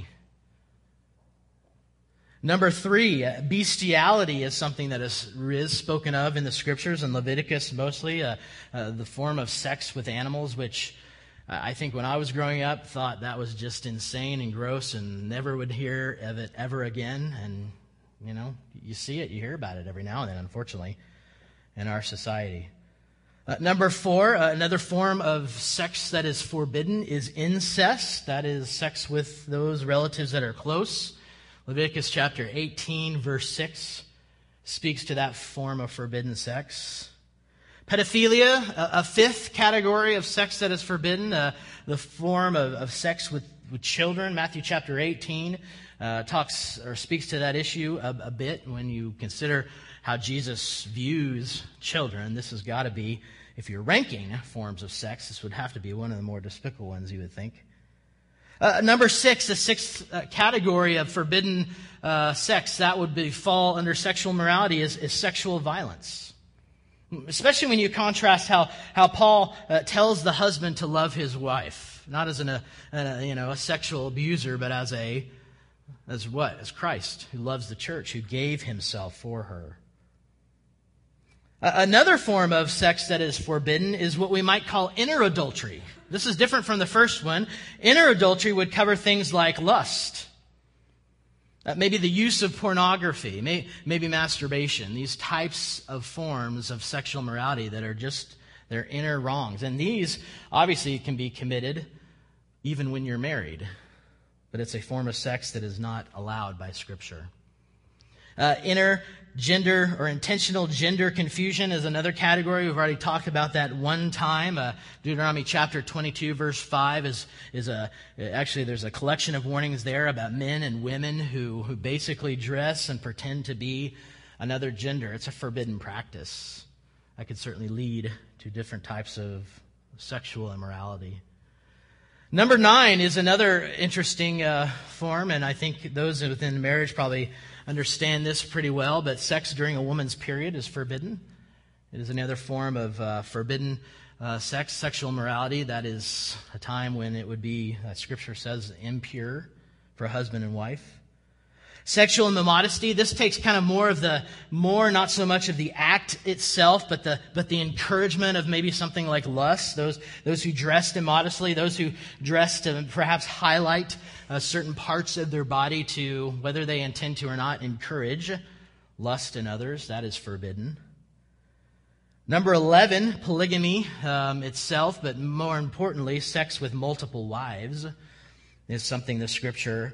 Speaker 1: Number three, uh, bestiality is something that is, is spoken of in the Scriptures, in Leviticus mostly, uh, uh, the form of sex with animals, which I think when I was growing up, thought that was just insane and gross and never would hear of it ever again. And, you know, you see it, you hear about it every now and then, unfortunately, in our society. Uh, number four, uh, another form of sex that is forbidden is incest. That is sex with those relatives that are close. Leviticus chapter eighteen, verse six, speaks to that form of forbidden sex. Pedophilia, a, a fifth category of sex that is forbidden, uh, the form of, of sex with, with children. Matthew chapter eighteen uh, talks or speaks to that issue a, a bit when you consider how Jesus views children. This has got to be, if you're ranking forms of sex, this would have to be one of the more despicable ones, you would think. Uh, number six, the sixth uh, category of forbidden uh, sex, that would be fall under sexual morality, is, is sexual violence. Especially when you contrast how, how Paul uh, tells the husband to love his wife, not as an, a, a, you know, a sexual abuser, but as a, as what? As Christ, who loves the church, who gave himself for her. Uh, another form of sex that is forbidden is what we might call inner adultery. This is different from the first one. Inner adultery would cover things like lust, Uh, maybe the use of pornography, may, maybe masturbation, these types of forms of sexual morality that are just, they're inner wrongs. And these obviously can be committed even when you're married, but it's a form of sex that is not allowed by Scripture. Uh, inner gender or intentional gender confusion is another category. We've already talked about that one time. Uh, Deuteronomy chapter twenty-two, verse five is is a actually there's a collection of warnings there about men and women who who basically dress and pretend to be another gender. It's a forbidden practice that could certainly lead to different types of sexual immorality. Number nine is another interesting uh, form, and I think those within marriage probably understand this pretty well, but sex during a woman's period is forbidden. It is another form of uh, forbidden uh, sex, sexual immorality. That is a time when it would be, uh, Scripture says, impure for a husband and wife. Sexual immodesty, this takes kind of more of the, more not so much of the act itself, but the but the encouragement of maybe something like lust. Those those who dressed immodestly, those who dress to perhaps highlight uh, certain parts of their body to, whether they intend to or not, encourage lust in others. That is forbidden. Number eleven, polygamy um, itself, but more importantly, sex with multiple wives is something the Scripture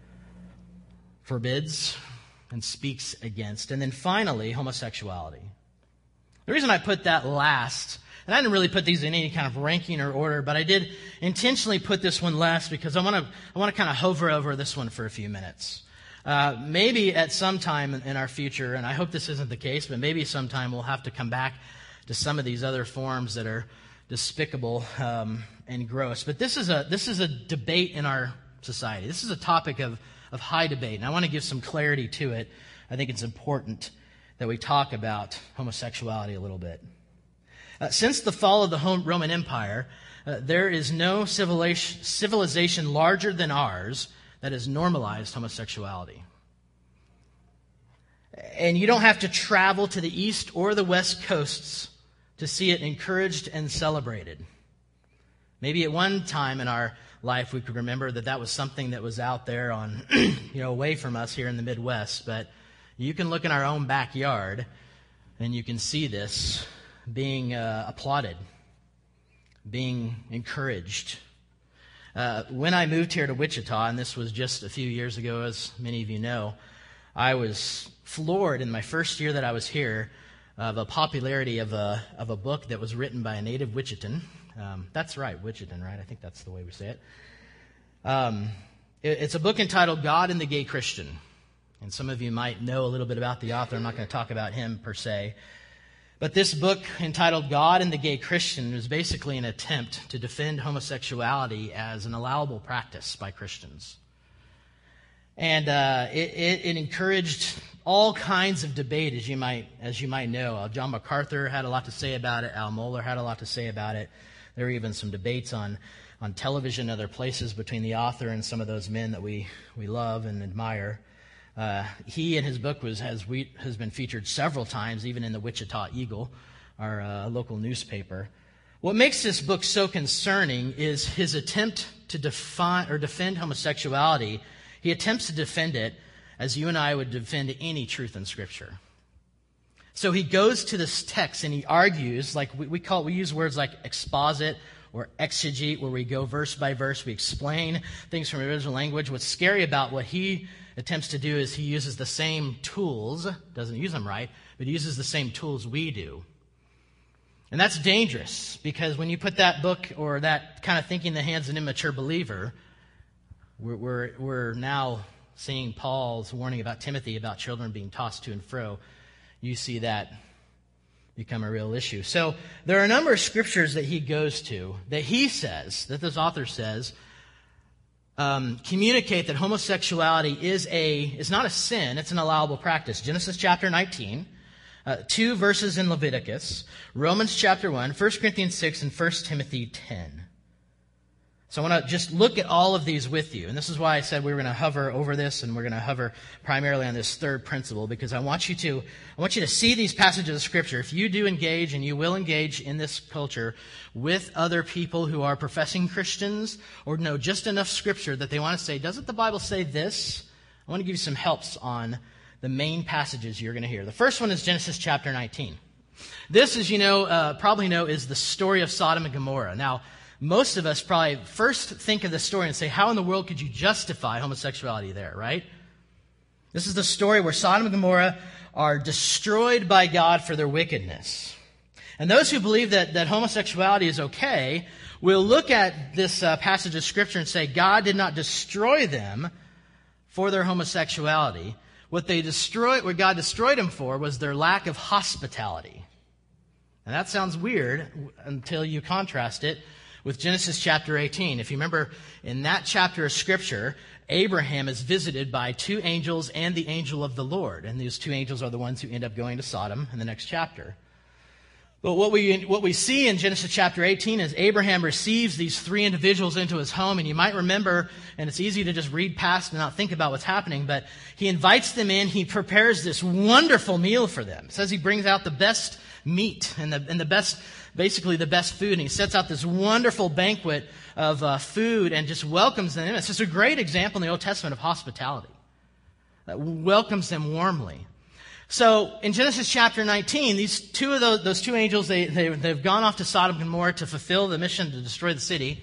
Speaker 1: forbids and speaks against. And then finally, homosexuality. The reason I put that last, and I didn't really put these in any kind of ranking or order, but I did intentionally put this one last because I want to I want to kind of hover over this one for a few minutes. Uh, maybe at some time in our future, and I hope this isn't the case, but maybe sometime we'll have to come back to some of these other forms that are despicable um, and gross. But this is a this is a debate in our society. This is a topic of of high debate, and I want to give some clarity to it. I think it's important that we talk about homosexuality a little bit. Uh, since the fall of the home, Roman Empire, uh, there is no civilization, civilization larger than ours that has normalized homosexuality. And you don't have to travel to the east or the west coasts to see it encouraged and celebrated. Maybe at one time in our life we could remember that that was something that was out there on, you know, away from us here in the Midwest. But you can look in our own backyard and you can see this being uh, applauded, being encouraged. Uh, when I moved here to Wichita, and this was just a few years ago, as many of you know, I was floored in my first year that I was here of a popularity of a of a book that was written by a native Wichitan. Um, that's right, Wichitan, right? I think that's the way we say it. Um, it. It's a book entitled God and the Gay Christian. And some of you might know a little bit about the author. I'm not going to talk about him per se. But this book entitled God and the Gay Christian is basically an attempt to defend homosexuality as an allowable practice by Christians. And uh, it, it, it encouraged all kinds of debate, as you might as you might know. Uh, John MacArthur had a lot to say about it. Al Mohler had a lot to say about it. There were even some debates on, on television and other places between the author and some of those men that we, we love and admire. Uh, he and his book was has we, has been featured several times, even in the Wichita Eagle, our uh, local newspaper. What makes this book so concerning is his attempt to define or defend homosexuality. He attempts to defend it as you and I would defend any truth in Scripture. So he goes to this text and he argues, like we, we call we use words like exposit or exegete, where we go verse by verse, we explain things from the original language. What's scary about what he attempts to do is he uses the same tools, doesn't use them right, but he uses the same tools we do. And that's dangerous, because when you put that book or that kind of thinking in the hands of an immature believer, we're, we're, we're now seeing Paul's warning about Timothy about children being tossed to and fro. You see that become a real issue. So there are a number of scriptures that he goes to that he says, that this author says, um, communicate that homosexuality is a is not a sin, it's an allowable practice. Genesis chapter nineteen, uh, two verses in Leviticus, Romans chapter one, First Corinthians six, and First Timothy ten. So I want to just look at all of these with you. And this is why I said we were going to hover over this, and we're going to hover primarily on this third principle, because I want you to I want you to see these passages of Scripture. If you do engage, and you will engage in this culture with other people who are professing Christians or know just enough Scripture that they want to say, doesn't the Bible say this? I want to give you some helps on the main passages you're going to hear. The first one is Genesis chapter nineteen. This, as you know, uh, probably know, is the story of Sodom and Gomorrah. Now, most of us probably first think of the story and say, how in the world could you justify homosexuality there, right? This is the story where Sodom and Gomorrah are destroyed by God for their wickedness. And those who believe that, that homosexuality is okay will look at this uh, passage of Scripture and say, God did not destroy them for their homosexuality. What they destroyed, what God destroyed them for was their lack of hospitality. And that sounds weird until you contrast it with Genesis chapter eighteen. If you remember, in that chapter of Scripture, Abraham is visited by two angels and the angel of the Lord. And these two angels are the ones who end up going to Sodom in the next chapter. But what we what we see in Genesis chapter eighteen is Abraham receives these three individuals into his home. And you might remember, and it's easy to just read past and not think about what's happening, but he invites them in. He prepares this wonderful meal for them. It says he brings out the best meat and the, and the best, basically the best food. And he sets out this wonderful banquet of uh, food and just welcomes them in. It's just a great example in the Old Testament of hospitality that welcomes them warmly. So in Genesis chapter nineteen, these two of those, those two angels, they, they, they've gone off to Sodom and Gomorrah to fulfill the mission to destroy the city.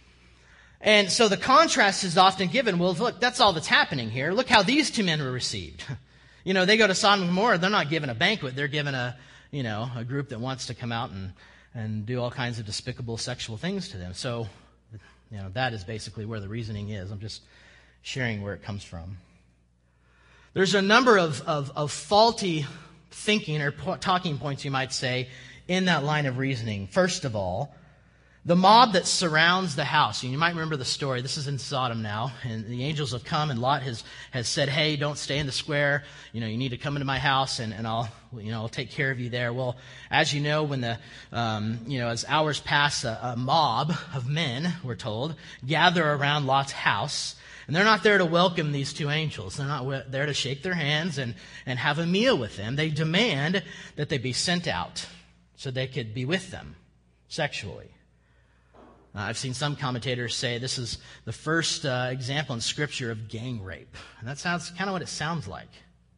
Speaker 1: And so the contrast is often given. Well, look, that's all that's happening here. Look how these two men were received. You know, they go to Sodom and Gomorrah. They're not given a banquet. They're given a, you know, a group that wants to come out and, and do all kinds of despicable sexual things to them. So, you know, that is basically where the reasoning is. I'm just sharing where it comes from. There's a number of, of, of faulty thinking or po- talking points, you might say, in that line of reasoning. First of all, the mob that surrounds the house. You might remember the story. This is in Sodom now. And the angels have come, and Lot has, has said, hey, don't stay in the square. You know, you need to come into my house, and, and I'll, you know, I'll take care of you there. Well, as you know, when the, um, you know, as hours pass, a, a mob of men, we're told, gather around Lot's house. And they're not there to welcome these two angels. They're not there to shake their hands and, and have a meal with them. They demand that they be sent out so they could be with them sexually. Uh, I've seen some commentators say this is the first uh, example in Scripture of gang rape. And that sounds kind of what it sounds like.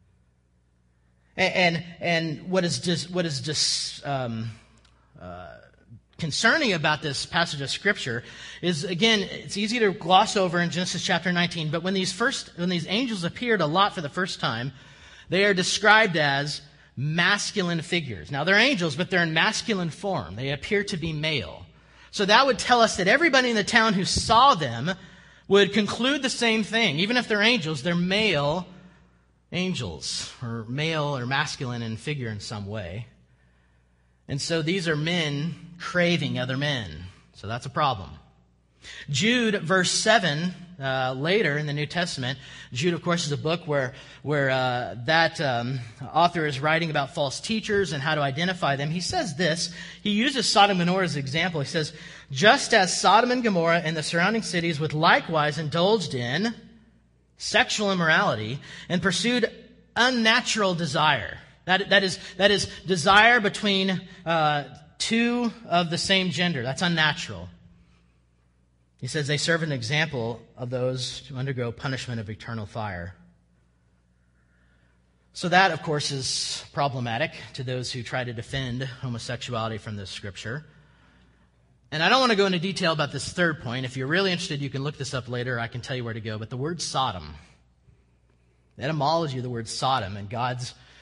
Speaker 1: And and, and what is just what is just um, uh, concerning about this passage of Scripture is, again, it's easy to gloss over in Genesis chapter nineteen. But when these first when these angels appear to Lot for the first time, they are described as masculine figures. Now they're angels, but they're in masculine form. They appear to be male. So that would tell us that everybody in the town who saw them would conclude the same thing. Even if they're angels, they're male angels, or male or masculine in figure in some way. And so these are men craving other men. So that's a problem. Jude, verse seven, uh, later in the New Testament, Jude, of course, is a book where where uh, that um, author is writing about false teachers and how to identify them. He says this. He uses Sodom and Gomorrah as an example. He says, just as Sodom and Gomorrah and the surrounding cities would likewise indulged in sexual immorality and pursued unnatural desire. That, that is that is desire between uh, two of the same gender. That's unnatural. He says they serve an example of those to undergo punishment of eternal fire. So that, of course, is problematic to those who try to defend homosexuality from this Scripture. And I don't want to go into detail about this third point. If you're really interested, you can look this up later. I can tell you where to go. But the word Sodom, the etymology of the word Sodom and God's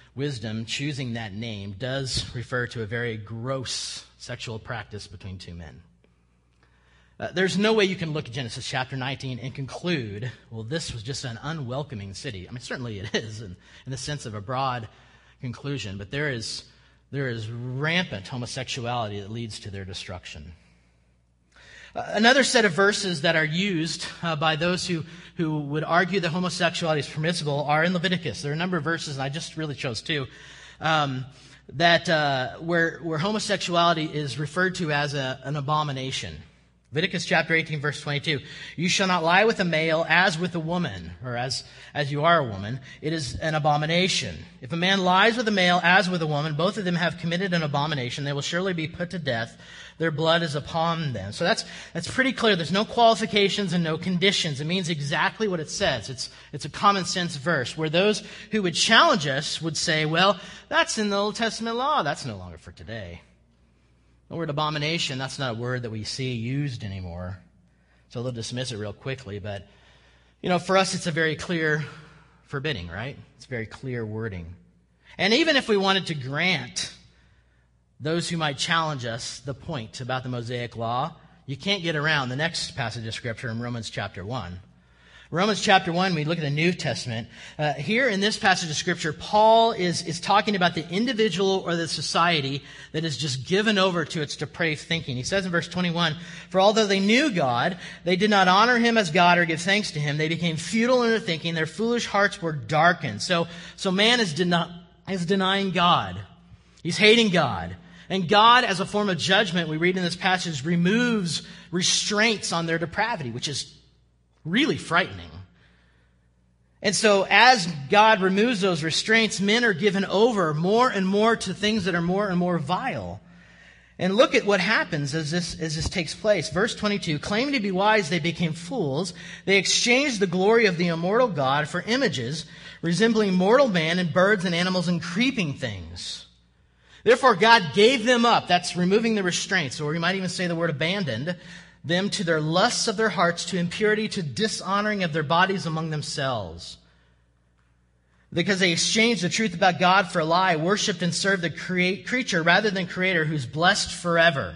Speaker 1: wisdom, choosing that name does refer to a very gross sexual practice between two men. Uh, there's no way you can look at Genesis chapter nineteen and conclude, well, this was just an unwelcoming city. I mean, certainly it is in, in the sense of a broad conclusion, but there is, there is rampant homosexuality that leads to their destruction. Uh, another set of verses that are used uh, by those who, who would argue that homosexuality is permissible are in Leviticus. There are a number of verses, and I just really chose two, um, that uh, where, where homosexuality is referred to as a, an abomination. Leviticus chapter eighteen, verse twenty-two. You shall not lie with a male as with a woman, or as, as you are a woman. It is an abomination. If a man lies with a male as with a woman, both of them have committed an abomination. They will surely be put to death. Their blood is upon them. So that's, that's pretty clear. There's no qualifications and no conditions. It means exactly what it says. It's, it's a common sense verse where those who would challenge us would say, well, that's in the Old Testament law. That's no longer for today. The word abomination, that's not a word that we see used anymore. So they'll dismiss it real quickly. But, you know, for us, it's a very clear forbidding, right? It's very clear wording. And even if we wanted to grant those who might challenge us the point about the Mosaic Law, you can't get around the next passage of Scripture in Romans chapter one. Romans chapter one, we look at the New Testament. Uh, here in this passage of Scripture, Paul is, is talking about the individual or the society that is just given over to its depraved thinking. He says in verse twenty-one, For although they knew God, they did not honor Him as God or give thanks to Him. They became futile in their thinking. Their foolish hearts were darkened. So, so man is, deni- is denying God. He's hating God. And God, as a form of judgment, we read in this passage, removes restraints on their depravity, which is really frightening. And so as God removes those restraints, men are given over more and more to things that are more and more vile. And look at what happens as this, as this takes place. Verse twenty-two, claiming to be wise, they became fools. They exchanged the glory of the immortal God for images, resembling mortal man and birds and animals and creeping things. Therefore God gave them up. That's removing the restraints, or you might even say the word abandoned them to their lusts of their hearts, to impurity, to dishonoring of their bodies among themselves. Because they exchanged the truth about God for a lie, worshipped and served the create, creature rather than Creator, who's blessed forever.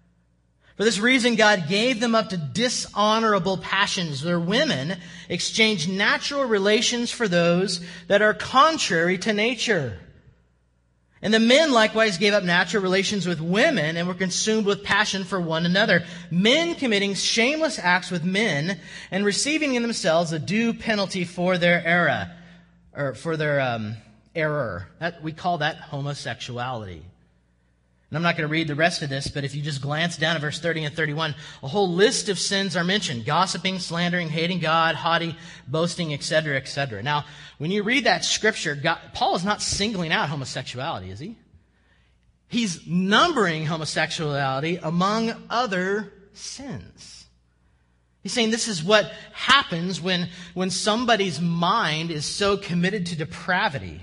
Speaker 1: For this reason, God gave them up to dishonorable passions. Their women exchanged natural relations for those that are contrary to nature. And the men likewise gave up natural relations with women and were consumed with passion for one another, men committing shameless acts with men and receiving in themselves a due penalty for their error, or for their um, error. That, we call that homosexuality. And I'm not going to read the rest of this, but if you just glance down at verse thirty and thirty-one, a whole list of sins are mentioned. Gossiping, slandering, hating God, haughty, boasting, et cetera, et cetera. Now, when you read that scripture, God, Paul is not singling out homosexuality, is he? He's numbering homosexuality among other sins. He's saying this is what happens when, when somebody's mind is so committed to depravity.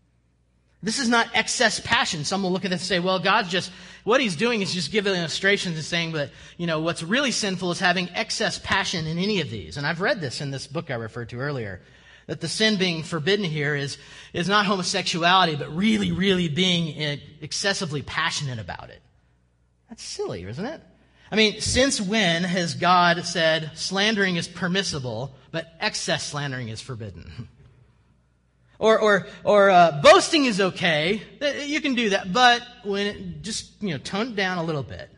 Speaker 1: This is not excess passion. Some will look at this and say, well, God's just, what He's doing is just giving illustrations and saying that, you know, what's really sinful is having excess passion in any of these. And I've read this in this book I referred to earlier, that the sin being forbidden here is, is not homosexuality, but really, really being excessively passionate about it. That's silly, isn't it? I mean, since when has God said slandering is permissible, but excess slandering is forbidden? Or, or, or uh, boasting is okay. You can do that, but when it, just you know, tone it down a little bit.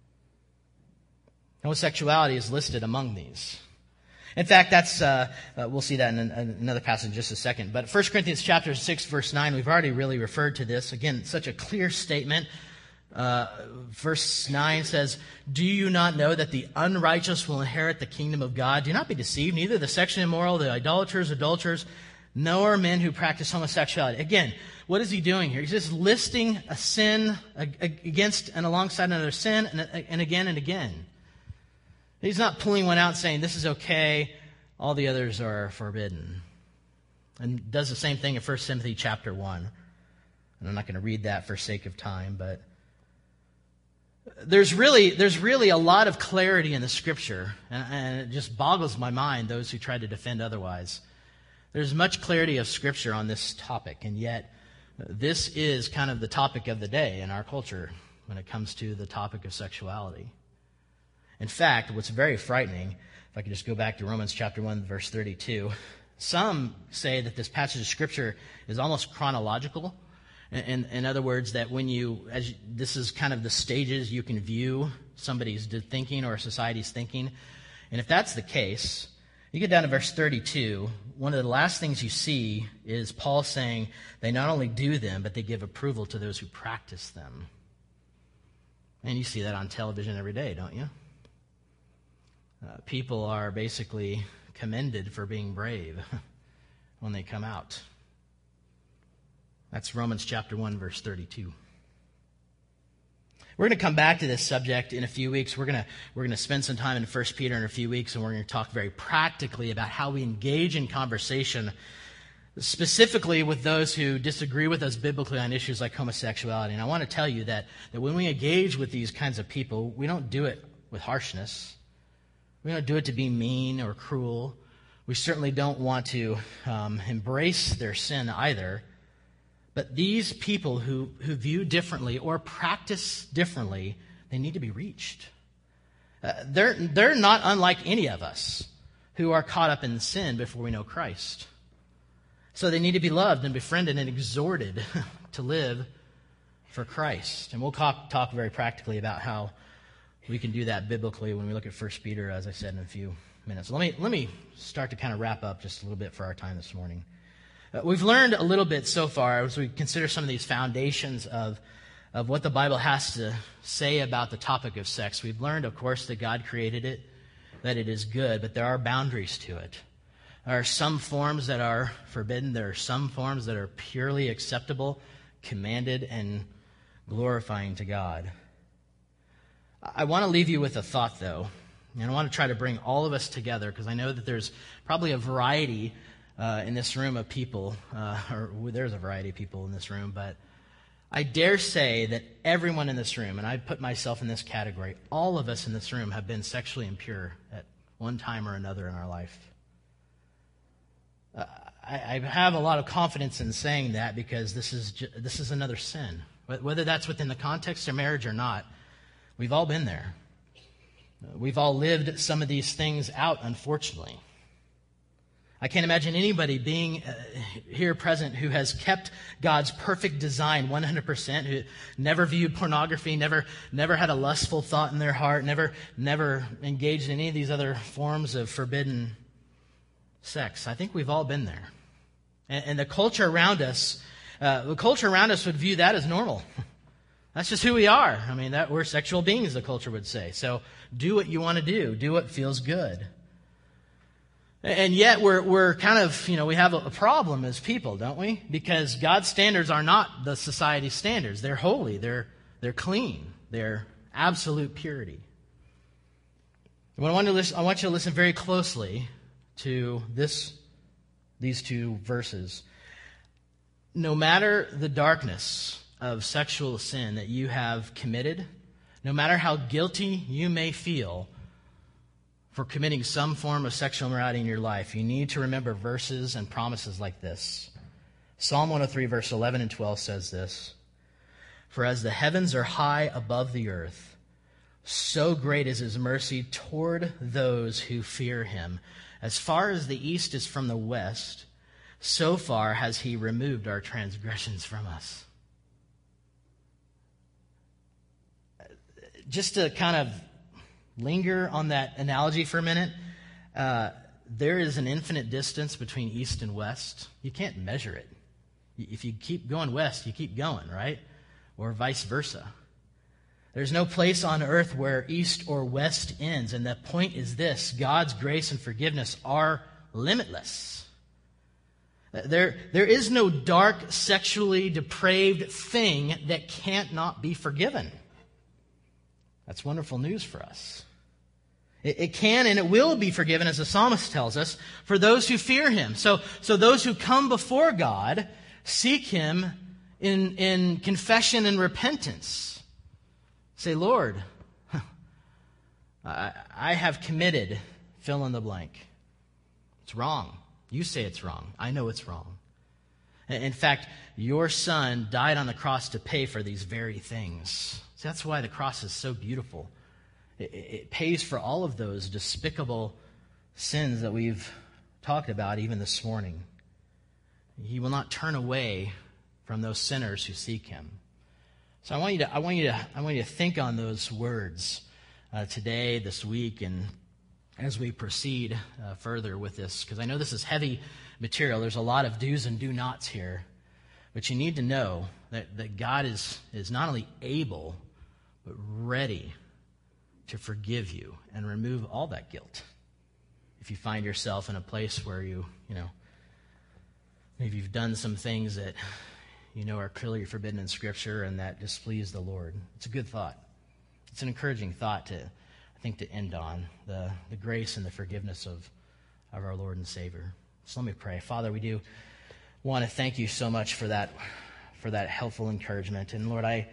Speaker 1: Homosexuality is listed among these. In fact, that's uh, uh, we'll see that in, an, in another passage in just a second. But First Corinthians chapter six, verse nine, we've already really referred to this. Again, such a clear statement. Uh, verse nine says, "Do you not know that the unrighteous will inherit the kingdom of God? Do not be deceived. Neither the sexually immoral, the idolaters, adulterers, nor men who practice homosexuality." Again, what is he doing here? He's just listing a sin against and alongside another sin, and again and again. He's not pulling one out and saying, this is okay, all the others are forbidden. And does the same thing in First Timothy chapter one. And I'm not going to read that for sake of time, but there's really there's really a lot of clarity in the Scripture, and, and it just boggles my mind, those who try to defend otherwise. There's much clarity of Scripture on this topic, and yet This is kind of the topic of the day in our culture when it comes to the topic of sexuality. In fact, what's very frightening, if I could just go back to Romans chapter one, verse thirty-two, some say that this passage of Scripture is almost chronological. In, in other words, that when you, as you, this is kind of the stages you can view somebody's thinking or society's thinking. And if that's the case, you get down to verse thirty-two, one of the last things you see is Paul saying they not only do them, but they give approval to those who practice them. And you see that on television every day, don't you? Uh, people are basically commended for being brave when they come out. That's Romans chapter one, verse thirty-two. We're going to come back to this subject in a few weeks. We're going to we're going to spend some time in First Peter in a few weeks, and we're going to talk very practically about how we engage in conversation, specifically with those who disagree with us biblically on issues like homosexuality. And I want to tell you that, that when we engage with these kinds of people, we don't do it with harshness. We don't do it to be mean or cruel. We certainly don't want to um, embrace their sin either. But these people who, who view differently or practice differently, they need to be reached. Uh, they're, they're not unlike any of us who are caught up in sin before we know Christ. So they need to be loved and befriended and exhorted to live for Christ. And we'll talk, talk very practically about how we can do that biblically when we look at First Peter, as I said, in a few minutes. Let me, let me start to kind of wrap up just a little bit for our time this morning. Uh, we've learned a little bit so far as we consider some of these foundations of, of what the Bible has to say about the topic of sex. We've learned, of course, that God created it, that it is good, but there are boundaries to it. There are some forms that are forbidden. There are some forms that are purely acceptable, commanded, and glorifying to God. I want to leave you with a thought, though, and I want to try to bring all of us together because I know that there's probably a variety Uh, in this room of people, uh, or well, there's a variety of people in this room, but I dare say that everyone in this room, and I put myself in this category, all of us in this room have been sexually impure at one time or another in our life. Uh, I, I have a lot of confidence in saying that because this is ju- this is another sin. Whether that's within the context of marriage or not, we've all been there. Uh, we've all lived some of these things out, unfortunately. I can't imagine anybody being uh, here present who has kept God's perfect design one hundred percent, who never viewed pornography, never never had a lustful thought in their heart, never never engaged in any of these other forms of forbidden sex. I think we've all been there. And, and the culture around us, uh, the culture around us would view that as normal. That's just who we are. I mean, that we're sexual beings, the culture would say. So do what you want to do. Do what feels good. And yet we're we're kind of, you know, we have a problem as people, don't we? Because God's standards are not the society's standards. They're holy. They're they're clean. They're absolute purity. And I want to listen, I want you to listen very closely to this these two verses. No matter the darkness of sexual sin that you have committed, no matter how guilty you may feel for committing some form of sexual immorality in your life, you need to remember verses and promises like this. Psalm one oh three, verse eleven and twelve says this: "For as the heavens are high above the earth, so great is his mercy toward those who fear him. As far as the east is from the west, so far has he removed our transgressions from us." Just to kind of linger on that analogy for a minute, uh, there is an infinite distance between east and west. You can't measure it. If you keep going west, you keep going, right? Or vice versa. There's no place on earth where east or west ends, and the point is this: God's grace and forgiveness are limitless. There, there is no dark, sexually depraved thing that can't not be forgiven. That's wonderful news for us. It, it can and it will be forgiven, as the psalmist tells us, for those who fear him. So, so those who come before God seek him in, in confession and repentance. Say, "Lord, I, I have committed," fill in the blank. It's wrong. You say it's wrong. I know it's wrong. In fact, your Son died on the cross to pay for these very things. So that's why the cross is so beautiful. It, it pays for all of those despicable sins that we've talked about even this morning. He will not turn away from those sinners who seek him. So I want you to, I want you to, I want you to think on those words uh, today, this week, and as we proceed uh, further with this, because I know this is heavy material. There's a lot of do's and do nots here, but you need to know that, that God is, is not only able, but ready to forgive you and remove all that guilt. If you find yourself in a place where you, you know, maybe you've done some things that you know are clearly forbidden in Scripture and that displease the Lord. It's a good thought. It's an encouraging thought to, I think, to end on, the, the grace and the forgiveness of, of our Lord and Savior. So let me pray. Father, we do want to thank you so much for that, for that helpful encouragement. And Lord, I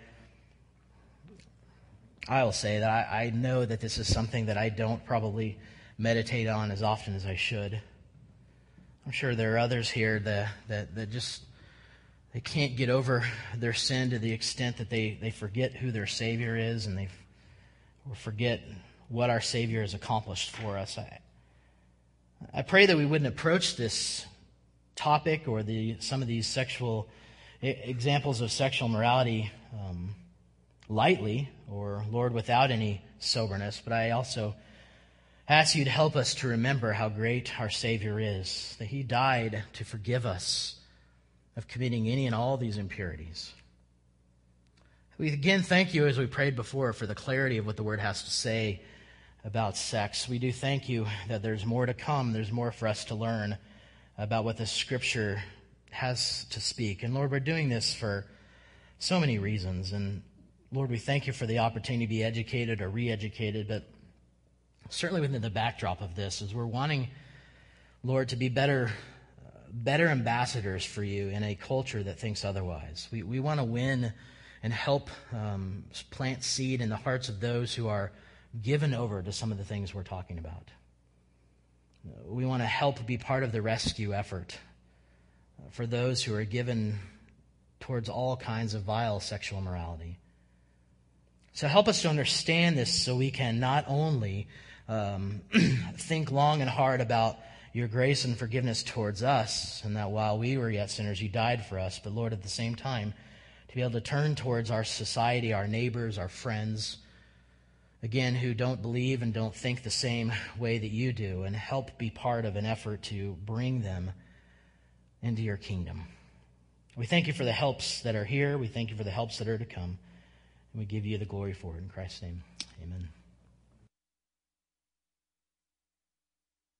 Speaker 1: I will say that I, I know that this is something that I don't probably meditate on as often as I should. I'm sure there are others here that, that, that just, they can't get over their sin to the extent that they, they forget who their Savior is and they or forget what our Savior has accomplished for us. I, I pray that we wouldn't approach this topic or the some of these sexual examples of sexual morality um, lightly or, Lord, without any soberness. But I also ask you to help us to remember how great our Savior is, that he died to forgive us of committing any and all these impurities. We again thank you, as we prayed before, for the clarity of what the Word has to say about sex. We do thank you that there's more to come. There's more for us to learn about what the Scripture has to speak. And Lord, we're doing this for so many reasons. And Lord, we thank you for the opportunity to be educated or re-educated, but certainly within the backdrop of this is we're wanting, Lord, to be better better ambassadors for you in a culture that thinks otherwise. We, we want to win and help um, plant seed in the hearts of those who are given over to some of the things we're talking about. We want to help be part of the rescue effort for those who are given towards all kinds of vile sexual morality. So help us to understand this so we can not only um, think long and hard about your grace and forgiveness towards us, and that while we were yet sinners, you died for us, but Lord, at the same time, to be able to turn towards our society, our neighbors, our friends, again, who don't believe and don't think the same way that you do, and help be part of an effort to bring them into your kingdom. We thank you for the helps that are here. We thank you for the helps that are to come. And we give you the glory for it. In Christ's name, amen.